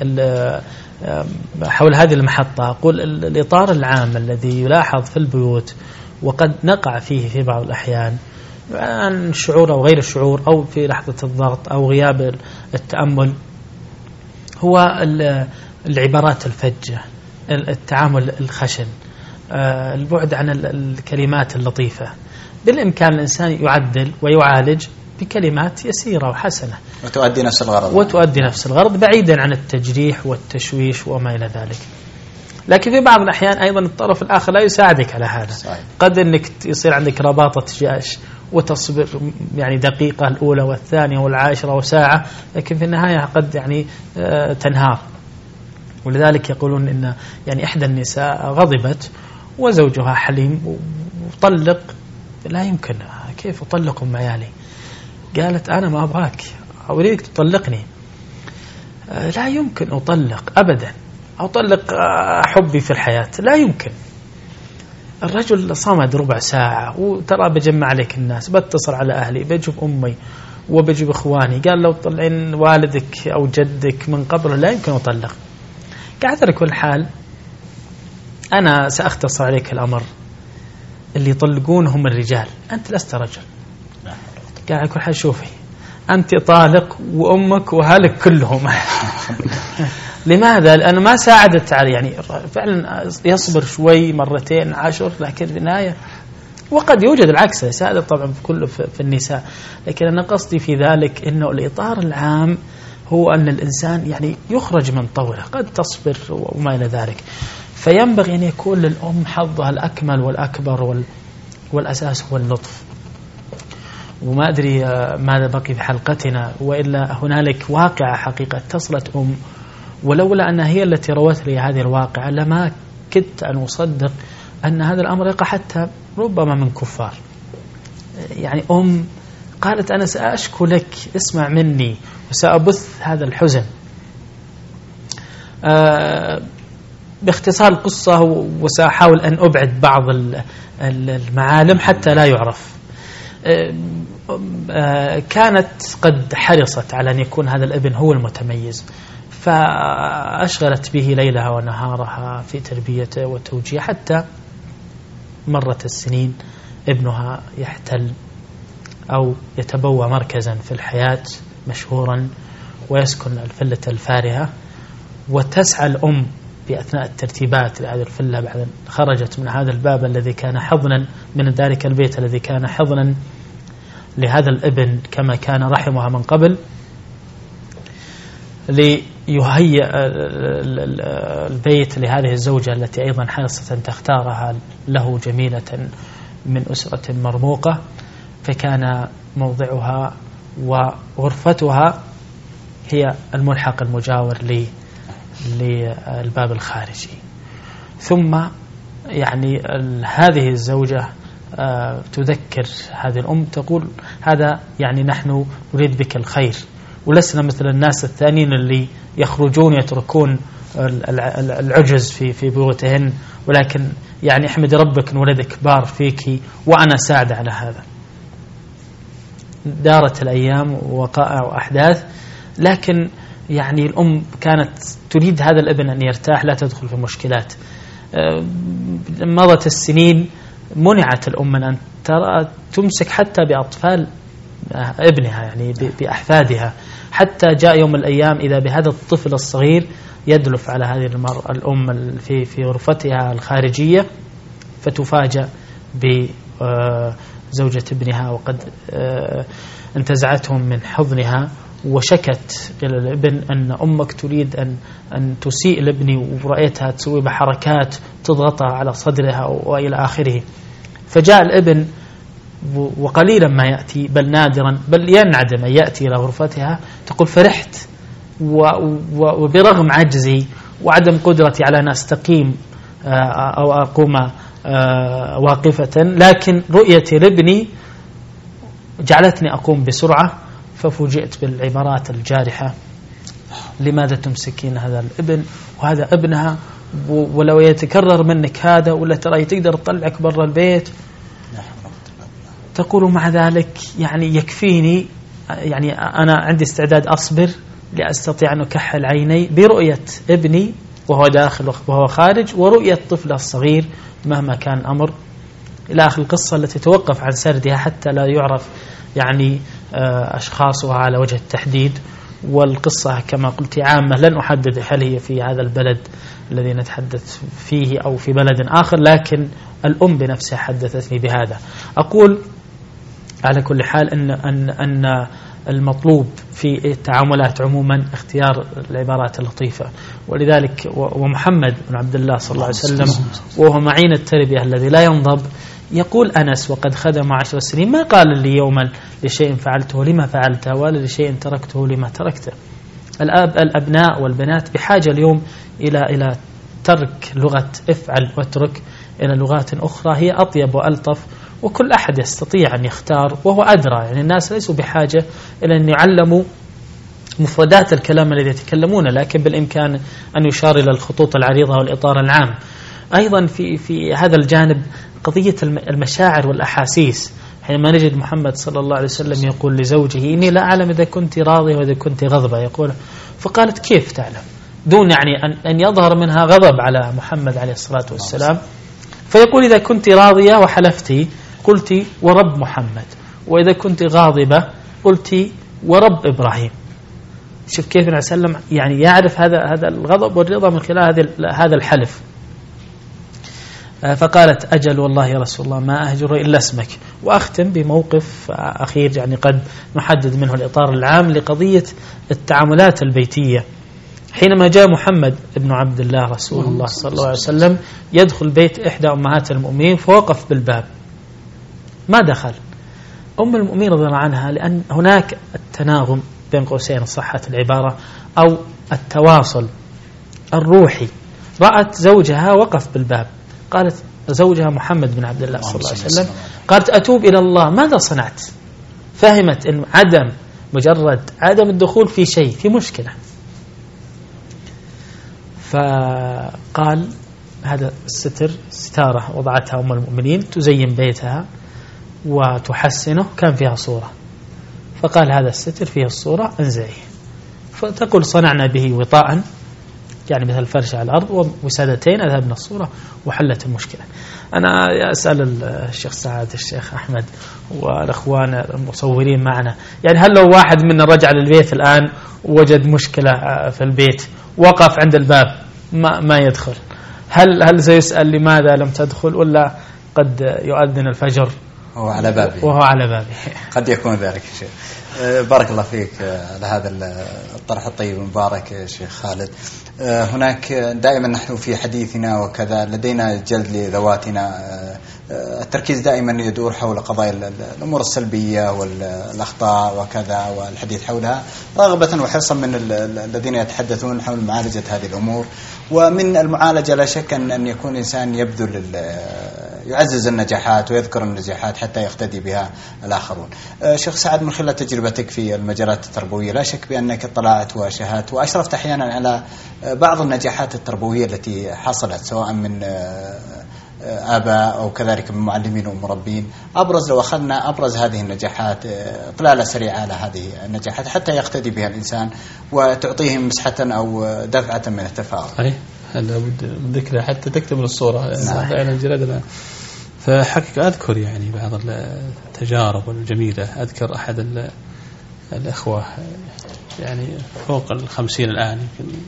حول هذه المحطة، أقول الإطار العام الذي يلاحظ في البيوت وقد نقع فيه في بعض الأحيان عن الشعور أو غير الشعور أو في لحظة الضغط أو غياب التأمل، هو العبارات الفجة، التعامل الخشن، البعد عن الكلمات اللطيفة. بالإمكان الإنسان يعدل ويعالج بكلمات يسيرة وحسنة وتؤدي نفس الغرض وتؤدي نفس الغرض بعيدا عن التجريح والتشويش وما إلى ذلك. لكن في بعض الأحيان أيضا الطرف الآخر لا يساعدك على هذا. صحيح. قد أنك يصير عندك رباطة جأش وتصبر يعني دقيقة الأولى والثانية والعاشرة وساعة، لكن في النهاية قد يعني تنهار. ولذلك يقولون إن يعني إحدى النساء غضبت وزوجها حليم وطلق. لا يمكن، كيف أطلق أم عيالي؟ قالت أنا ما أبغاك، أريدك تطلقني. لا يمكن أطلق أبدا، أطلق حبي في الحياة، لا يمكن. الرجل صمد ربع ساعة وترى بجمع عليك الناس، بتصل على أهلي، بجيب أمي وبجيب إخواني. قال لو طلعين والدك أو جدك من قبره لا يمكن أطلق. قاعد على كل حال أنا سأختصر عليك الأمر، اللي يطلقون هم الرجال، أنت لست رجل. قاعد على كل حال شوفي أنت طالق وأمك وهالك كلهم. لماذا؟ لأنه ما ساعدت عليه، يعني فعلا يصبر شوي مرتين عشر، لكن في النهاية وقد يوجد العكس ساعدة طبعا في كله في النساء. لكن أنا قصدي في ذلك إنه الإطار العام هو أن الإنسان يعني يخرج من طوره، قد تصبر وما إلى ذلك. فينبغي أن يكون للأم حظها الأكمل والأكبر والأساس هو اللطف. وما أدري ماذا بقي في حلقتنا، وإلا هنالك واقعة حقيقة اتصلت أم، ولولا أنها هي التي روت لي هذه الواقعة لما كدت أن أصدق أن هذا الأمر يقع حتى ربما من كفار. يعني أم قالت أنا سأشكو لك، اسمع مني، وسأبث هذا الحزن. أه باختصار القصة، وسأحاول أن أبعد بعض المعالم حتى لا يعرف. أه كانت قد حرصت على أن يكون هذا الابن هو المتميز، فأشغلت به ليلها ونهارها في تربيته وتوجيه، حتى مرت السنين ابنها يحتل أو يتبوى مركزا في الحياة مشهورا ويسكن الفلة الفارهة، وتسعى الأم بأثناء الترتيبات لهذه الفلة بعد أن خرجت من هذا الباب الذي كان حضنا من ذلك البيت الذي كان حضنا لهذا الابن كما كان رحمها من قبل، ليهيئ البيت لهذه الزوجة التي أيضا حرصت أن تختارها له جميلة من أسرة مرموقة. فكان موضعها وغرفتها هي الملحق المجاور للباب الخارجي. ثم يعني هذه الزوجة تذكر هذه الأم تقول هذا يعني نحن نريد بك الخير، ولسنا مثل الناس الثانيين اللي يخرجون يتركون العجز في في بيوتهن، ولكن يعني احمد ربك ان ولدك كبار فيك وأنا ساعد على هذا. دارت الأيام ووقائع وأحداث، لكن يعني الأم كانت تريد هذا الابن أن يرتاح لا تدخل في مشكلات. مضت السنين منعت الأم من أن ترى تمسك حتى بأطفال ابنها يعني بأحفادها، حتى جاء يوم الأيام إذا بهذا الطفل الصغير يدلف على هذه المرأة الأم في في غرفتها الخارجية، فتفاجأ بزوجة ابنها وقد انتزعتهم من حضنها، وشكت إلى الابن أن أمك تريد أن أن تسيء لابني، ورأيتها تسوي بحركات تضغطها على صدرها وإلى آخره. فجاء الابن وقليلا ما يأتي، بل نادرا، بل ينعدم أن يأتي إلى غرفتها. تقول فرحت وبرغم عجزي وعدم قدرتي على أن أستقيم أو أقوم واقفة، لكن رؤيتي لابني جعلتني أقوم بسرعة، ففوجئت بالعبارات الجارحة: لماذا تمسكين هذا الابن وهذا ابنها، ولو يتكرر منك هذا ولا ترى تقدر تطلعك برا البيت. تقول مع ذلك يعني يكفيني، يعني أنا عندي استعداد أصبر لأستطيع أن أكحل عيني برؤية ابني وهو داخل وهو خارج، ورؤية طفله الصغير مهما كان الأمر، إلى آخر القصة التي توقف عن سردها حتى لا يعرف يعني أشخاصها على وجه التحديد. والقصة كما قلت عامة، لن أحدد هل هي في هذا البلد الذي نتحدث فيه أو في بلد آخر، لكن الأم بنفسها حدثتني بهذا. أقول على كل حال أن أن أن المطلوب في التعاملات عموما اختيار العبارات اللطيفة، ولذلك ومحمد بن عبد الله صلى الله عليه وسلم وهو معين التربية الذي لا ينضب، يقول أنس وقد خدم عشر سنين ما قال لي يوما لشيء فعلته لما فعلته، ولا لشيء تركته لما تركته. الأب الأبناء والبنات بحاجة اليوم إلى إلى ترك لغة افعل واترك إلى لغات أخرى هي أطيب وألطف، وكل أحد يستطيع أن يختار وهو أدرى. يعني الناس ليسوا بحاجة إلى أن يعلموا مفردات الكلام الذي يتكلمونه، لكن بالإمكان أن يشار إلى الخطوط العريضة والإطار العام. أيضا في في هذا الجانب قضية المشاعر والأحاسيس، حينما نجد محمد صلى الله عليه وسلم يقول لزوجه: إني لا أعلم إذا كنت راضية وإذا كنت غضبة. يقول فقالت: كيف تعلم؟ دون يعني أن, أن يظهر منها غضب على محمد عليه الصلاة والسلام. فيقول: إذا كنت راضية وحلفتي قلت ورب محمد، وإذا كنت غاضبة قلت ورب إبراهيم. شوف كيف النبي صلى الله عليه وسلم يعني يعرف هذا هذا الغضب والرضا من خلال هذا هذا الحلف. فقالت: أجل والله يا رسول الله ما أهجر إلا اسمك. وأختم بموقف أخير يعني قد نحدد منه الإطار العام لقضية التعاملات البيتية. حينما جاء محمد ابن عبد الله رسول الله صلى الله عليه وسلم يدخل بيت إحدى أمهات المؤمنين، فوقف بالباب ما دخل. أم المؤمنين رضي الله عنها، لأن هناك التناغم بين قوسين صحة العبارة أو التواصل الروحي، رأت زوجها وقف بالباب، قالت زوجها محمد بن عبد الله صلى الله عليه وسلم، قالت: أتوب إلى الله، ماذا صنعت؟ فهمت أن عدم مجرد عدم الدخول في شيء في مشكلة. فقال: هذا الستر ستارة وضعتها أم المؤمنين تزين بيتها وتحسنه، كان فيها صورة، فقال: هذا الستر فيه الصورة انزعيه. فتقول: صنعنا به وطاء يعني مثل فرش على الأرض ووسادتين، أذهبنا الصورة وحلت المشكلة. أنا أسأل الشيخ سعد الشيخ أحمد والأخوان المصورين معنا، يعني هل لو واحد منا رجع للبيت الآن ووجد مشكلة في البيت وقف عند الباب ما ما يدخل، هل هل سيسأل لماذا لم تدخل، ولا قد يؤذن الفجر وهو على بابه وهو على بابه؟ قد يكون ذلك شيء. بارك الله فيك على هذا الطرح الطيب المبارك شيخ خالد. هناك دائما نحن في حديثنا وكذا لدينا جلد لذواتنا التركيز دائما يدور حول قضايا الأمور السلبية والأخطاء وكذا والحديث حولها، رغبة وحرصا من الذين يتحدثون حول معالجة هذه الأمور. ومن المعالجة لا شك أن يكون إنسان يبذل يعزز النجاحات ويذكر النجاحات حتى يقتدي بها الآخرون. شيخ سعد، من خلال تجربتك في المجالات التربوية لا شك بأنك اطلعت وشاهدت وأشرفت أحيانا على بعض النجاحات التربوية التي حصلت سواء من آباء أو كذلك من معلمين ومربين. أبرز لو أخذنا أبرز هذه النجاحات، إطلالة سريعة على هذه النجاحات حتى يقتدي بها الإنسان وتعطيهم مسحة أو دفعة من التفاؤل. أي هذا من ذكرى حتى تكتمل الصورة فعلا جلدنا. فحقيقة أذكر يعني بعض التجارب الجميلة. أذكر أحد الأخوة يعني فوق الخمسين الآن،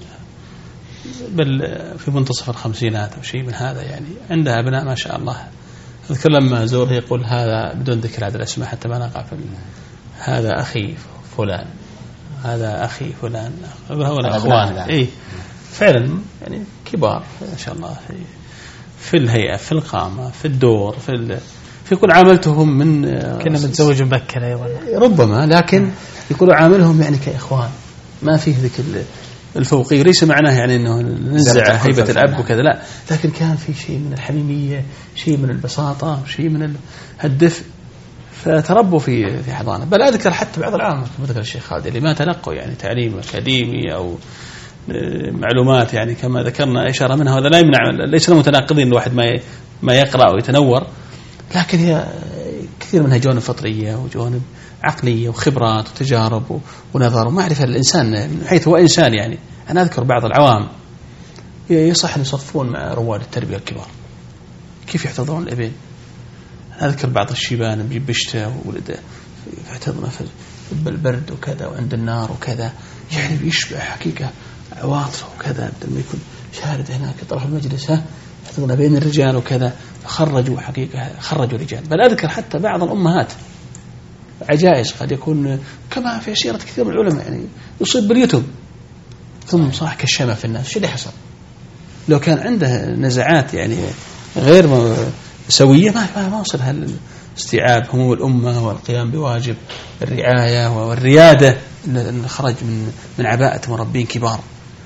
بل في منتصف الخمسينات أو شيء من هذا، يعني عندها أبناء ما شاء الله. أذكر لما زوره يقول هذا بدون ذكر هذا الأسماء حتى ما نقع في هذا أخي فلان، هذا أخي فلان، هؤلاء أخوان. إيه فعلا يعني كبار ما شاء الله في الهيئة، في القامة، في الدور، في ال... في كل عاملتهم من كنا متزوج مبكر أيضا ربما، لكن يقولوا عاملهم يعني كإخوان، ما فيه ذيك الفوقية. ليس معناه يعني أنه ننزع هيبة الأب وكذا، لا، لكن كان في شيء من الحميمية، شيء من البساطة، شيء من الدفء، فتربوا في في حضانة. بل أذكر حتى بعض العام مثل الشيخ خالد اللي ما تلقوا يعني تعليم أكاديمي أو معلومات يعني كما ذكرنا إشارة منها، هذا لا يمنع، ليس متناقضين الواحد ما ما يقرأ ويتنور، لكن هي كثير منها جوانب فطرية وجوانب عقلية وخبرات وتجارب ونظر ومعرفة الإنسان من حيث هو إنسان. يعني أنا أذكر بعض العوام يصح أن يصفون مع رواد التربية الكبار كيف يحتضنون الابن. أنا أذكر بعض الشيبان بيجيب بشته وولده يحتضنه في البرد وكذا وعند النار وكذا، يعني بيشبع حقيقة عواطفه وكذا، بدل ما يكون شارد هناك طرف المجلس ها يحتضنه بين الرجال وكذا، خرجوا حقيقة خرجوا رجال. بل أذكر حتى بعض الأمهات عجائز قد يكون كما في سيرة كثير من العلماء يعني يصيب باليتم ثم صاح كالشمع في الناس. شو اللي حصل؟ لو كان عنده نزعات يعني غير سوية ما ما وصل هالاستيعاب هموم الأمة والقيام بواجب الرعاية والريادة، إن خرج من من عباءة مربين كبار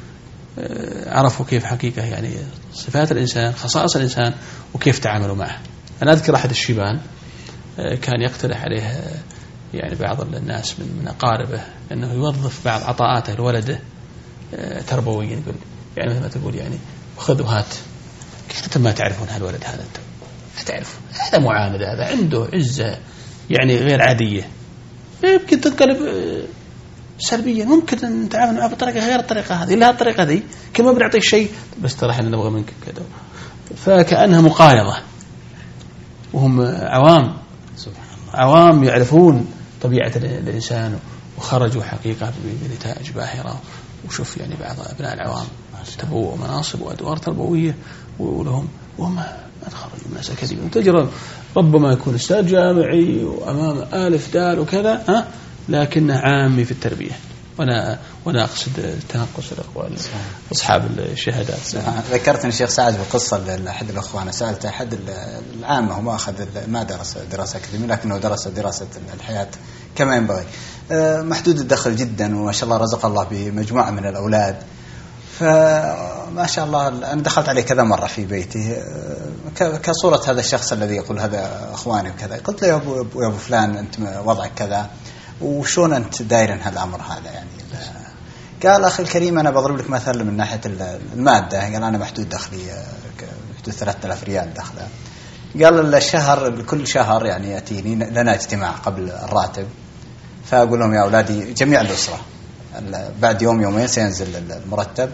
عرفوا كيف حقيقة يعني صفات الإنسان، خصائص الإنسان، وكيف تعاملوا معه. أنا أذكر أحد الشيبان كان يقترح عليه يعني بعض الناس من من أقاربه أنه يوظف بعض عطاءاته لولده تربويا، يقول يعني مثل ما تقول يعني خذ وهات. كيف أنتم ما تعرفون هالولد هذا؟ أنتم ما تعرفون، هذا معامل، هذا عنده عزة يعني غير عادية، يمكن تنقلب سلبيا، ممكن نتعامل معه بطريقة غير الطريقة هذه، إلا الطريقة ذي كما بنعطيه شيء بس ترى احنا نبغى منك كذا، فكأنها مقايضة. وهم عوام عوام يعرفون طبيعة الإنسان وخرجوا حقيقة بنتائج باهرة. وشوف يعني بعض أبناء العوام تبوء مناصب وأدوار تربوية ولهم وهم ما تخرجوا من ناس أكاديمية تجرب، ربما يكون أستاذ جامعي وأمام آلف دال وكذا ها، لكنه عامي في التربية. وأنا وأنا أقصد تنقص الأقوال أصحاب الشهادات. ذكرتني الشيخ سعد بقصة لأحد الأخوة، أنا سألت أحد العامة، هو أخذ ما درس دراسة أكاديمية لكنه درس دراسة الحياة كما ينبغي، محدود الدخل جدا وما شاء الله رزق الله بمجموعة من الأولاد. فما شاء الله أنا دخلت عليه كذا مرة في بيته كصورة هذا الشخص الذي يقول هذا أخواني وكذا. قلت له يا أبو, يا أبو فلان أنت وضعك كذا وشون أنت دايرن هذا الأمر هذا يعني؟ قال أخي الكريم أنا بضرب لك مثل من ناحية المادة. قال أنا محدود دخلي محدود ثلاثة آلاف ريال دخله. قال الشهر كل شهر يعني يأتيني لنا اجتماع قبل الراتب، فأقول لهم يا أولادي جميع الأسرة بعد يوم يومين سينزل المرتب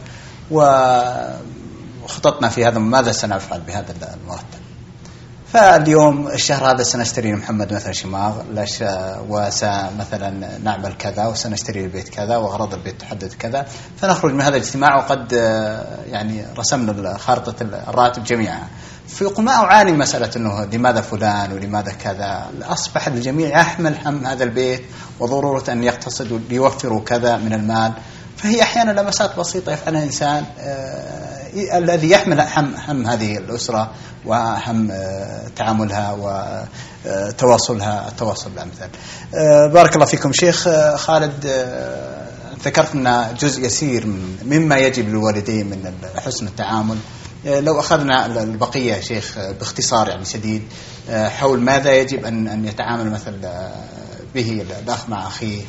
وخططنا في هذا ماذا سنفعل بهذا المرتب. فاليوم الشهر هذا سنشتري محمد مثلا شماغ وسمثلا نعمل كذا وسنشتري البيت كذا وغرض البيت تحدد كذا. فنخرج من هذا الاجتماع وقد يعني رسمنا خارطة الراتب جميعا. في ما أعاني مسألة أنه لماذا فلان ولماذا كذا، أصبح الجميع يحمل هم هذا البيت وضرورة أن يقتصدوا ليوفروا كذا من المال. فهي أحيانا لمسات بسيطة يفعلها إنسان الذي يحمل هم, هم هذه الأسرة وهم تعاملها وتواصلها التواصل الأمثل. بارك الله فيكم شيخ خالد. ذكرت أن جزء يسير مما يجب للوالدين من حسن التعامل. لو أخذنا البقية شيخ باختصار يعني شديد حول ماذا يجب أن أن يتعامل مثل به الأخ مع أخيه،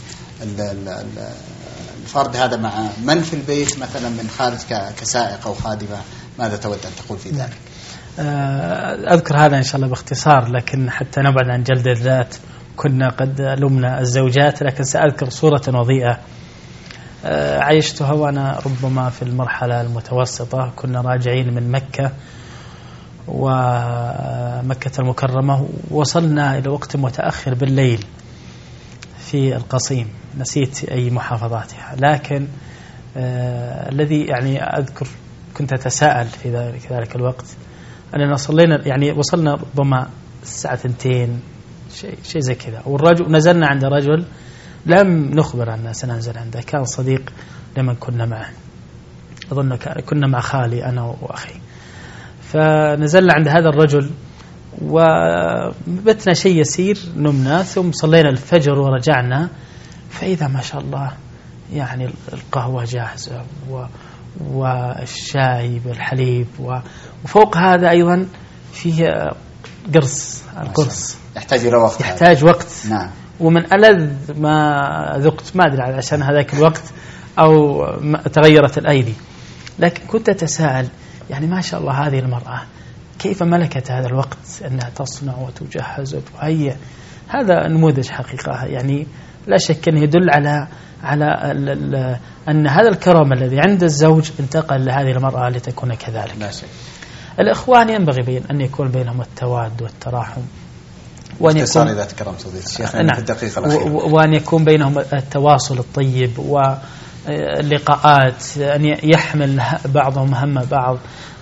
الفرد هذا مع من في البيت مثلا من خارج كسائق أو خادمة، ماذا تود أن تقول في ذلك؟ أذكر هذا إن شاء الله باختصار، لكن حتى نبعد عن جلد الذات كنا قد لمنا الزوجات، لكن سأذكر صورة وضيئة عيشتها وأنا ربما في المرحلة المتوسطة. كنا راجعين من مكة ومكة المكرمة، وصلنا إلى وقت متأخر بالليل في القصيم، نسيت أي محافظاتها، لكن آه الذي يعني أذكر كنت أتساءل في ذلك, ذلك الوقت أننا صلينا يعني وصلنا ربما الساعة ثنتين شيء شيء زي كذا، والرجل نزلنا عند رجل لم نخبر أننا سننزل عنده، كان صديق لمن كنا معه، أظن كنا مع خالي أنا وأخي. فنزلنا عند هذا الرجل وبتنا شيء يسير، نمنا ثم صلينا الفجر ورجعنا، فإذا ما شاء الله يعني القهوة جاهزة والشاي بالحليب، وفوق هذا أيضا فيه قرص. القرص يحتاج إلى وقت، يحتاج وقت. نعم. ومن ألذ ما ذقت ما أدري عشان هذاك الوقت أو تغيرت الأيدي، لكن كنت أتساءل يعني ما شاء الله هذه المرأة كيف ملكت هذا الوقت أنها تصنع وتجهز وتهيئ. هذا نموذج حقيقة يعني لا شك أنه يدل على على أن هذا الكرم الذي عند الزوج انتقل لهذه المرأة لتكون كذلك. لا شك. الإخوان ينبغي بين أن يكون بينهم التواد والتراحم، وأن يكون إذا تكرمت شيخنا نعم. في الدقيقة الأخيرة، وأن يكون بينهم التواصل الطيب واللقاءات، أن يحمل بعضهم هم بعض،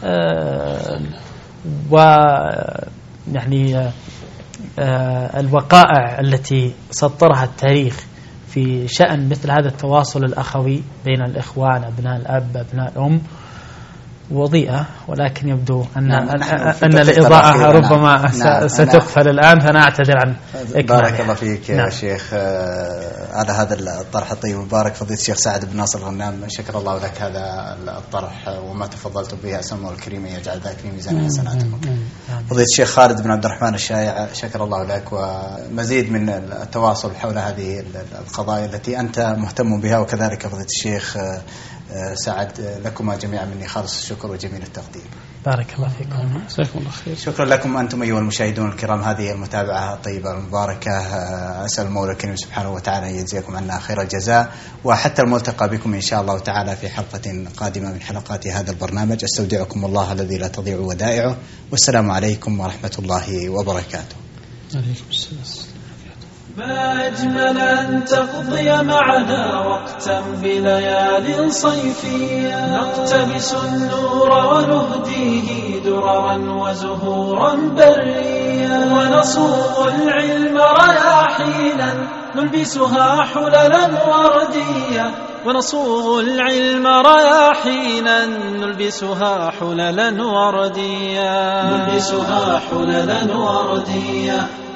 ويعني الوقائع التي سطرها التاريخ في شأن مثل هذا التواصل الأخوي بين الإخوان أبناء الأب أبناء الأم وضيئة، ولكن يبدو أن نعم أن الإضاءة ربما نعم ستقفل الآن، فأنا أعتذر عن إكمالها. بارك الله فيك نعم. يا شيخ على هذا الطرح الطيب. مبارك فضيلة الشيخ سعد بن ناصر الغنام، شكر الله لك هذا الطرح وما تفضلت به، أسأل الله الكريم يجعل ذلك في ميزان حسناتكم. فضيلة الشيخ خالد بن عبد الرحمن الشايع، شكر الله لك، ومزيد من التواصل حول هذه القضايا التي أنت مهتم بها، وكذلك فضيلة الشيخ سعد، لكما جميعا مني خالص الشكر وجميل التقدير. بارك الله فيكم. جزاكم الله خير. شكرا لكم أنتم أيها المشاهدون الكرام، هذه المتابعة الطيبة المباركة. أسأل المولى الكريم سبحانه وتعالى أن يجزيكم عنا خير الجزاء، وحتى الملتقى بكم إن شاء الله تعالى في حلقة قادمة من حلقات هذا البرنامج. أستودعكم الله الذي لا تضيع ودائعه، والسلام عليكم ورحمة الله وبركاته. عليكم السلام. ما أجمل أن تقضي معنا وقتا بليال صيفية، نقتبس النور ونهديه دررا وزهورا بريا، ونصوغ العلم رياحينا نلبسها حللا ورديا، ونصوغ العلم رياحينا نلبسها حللا ورديا، نلبسها حللا ورديا.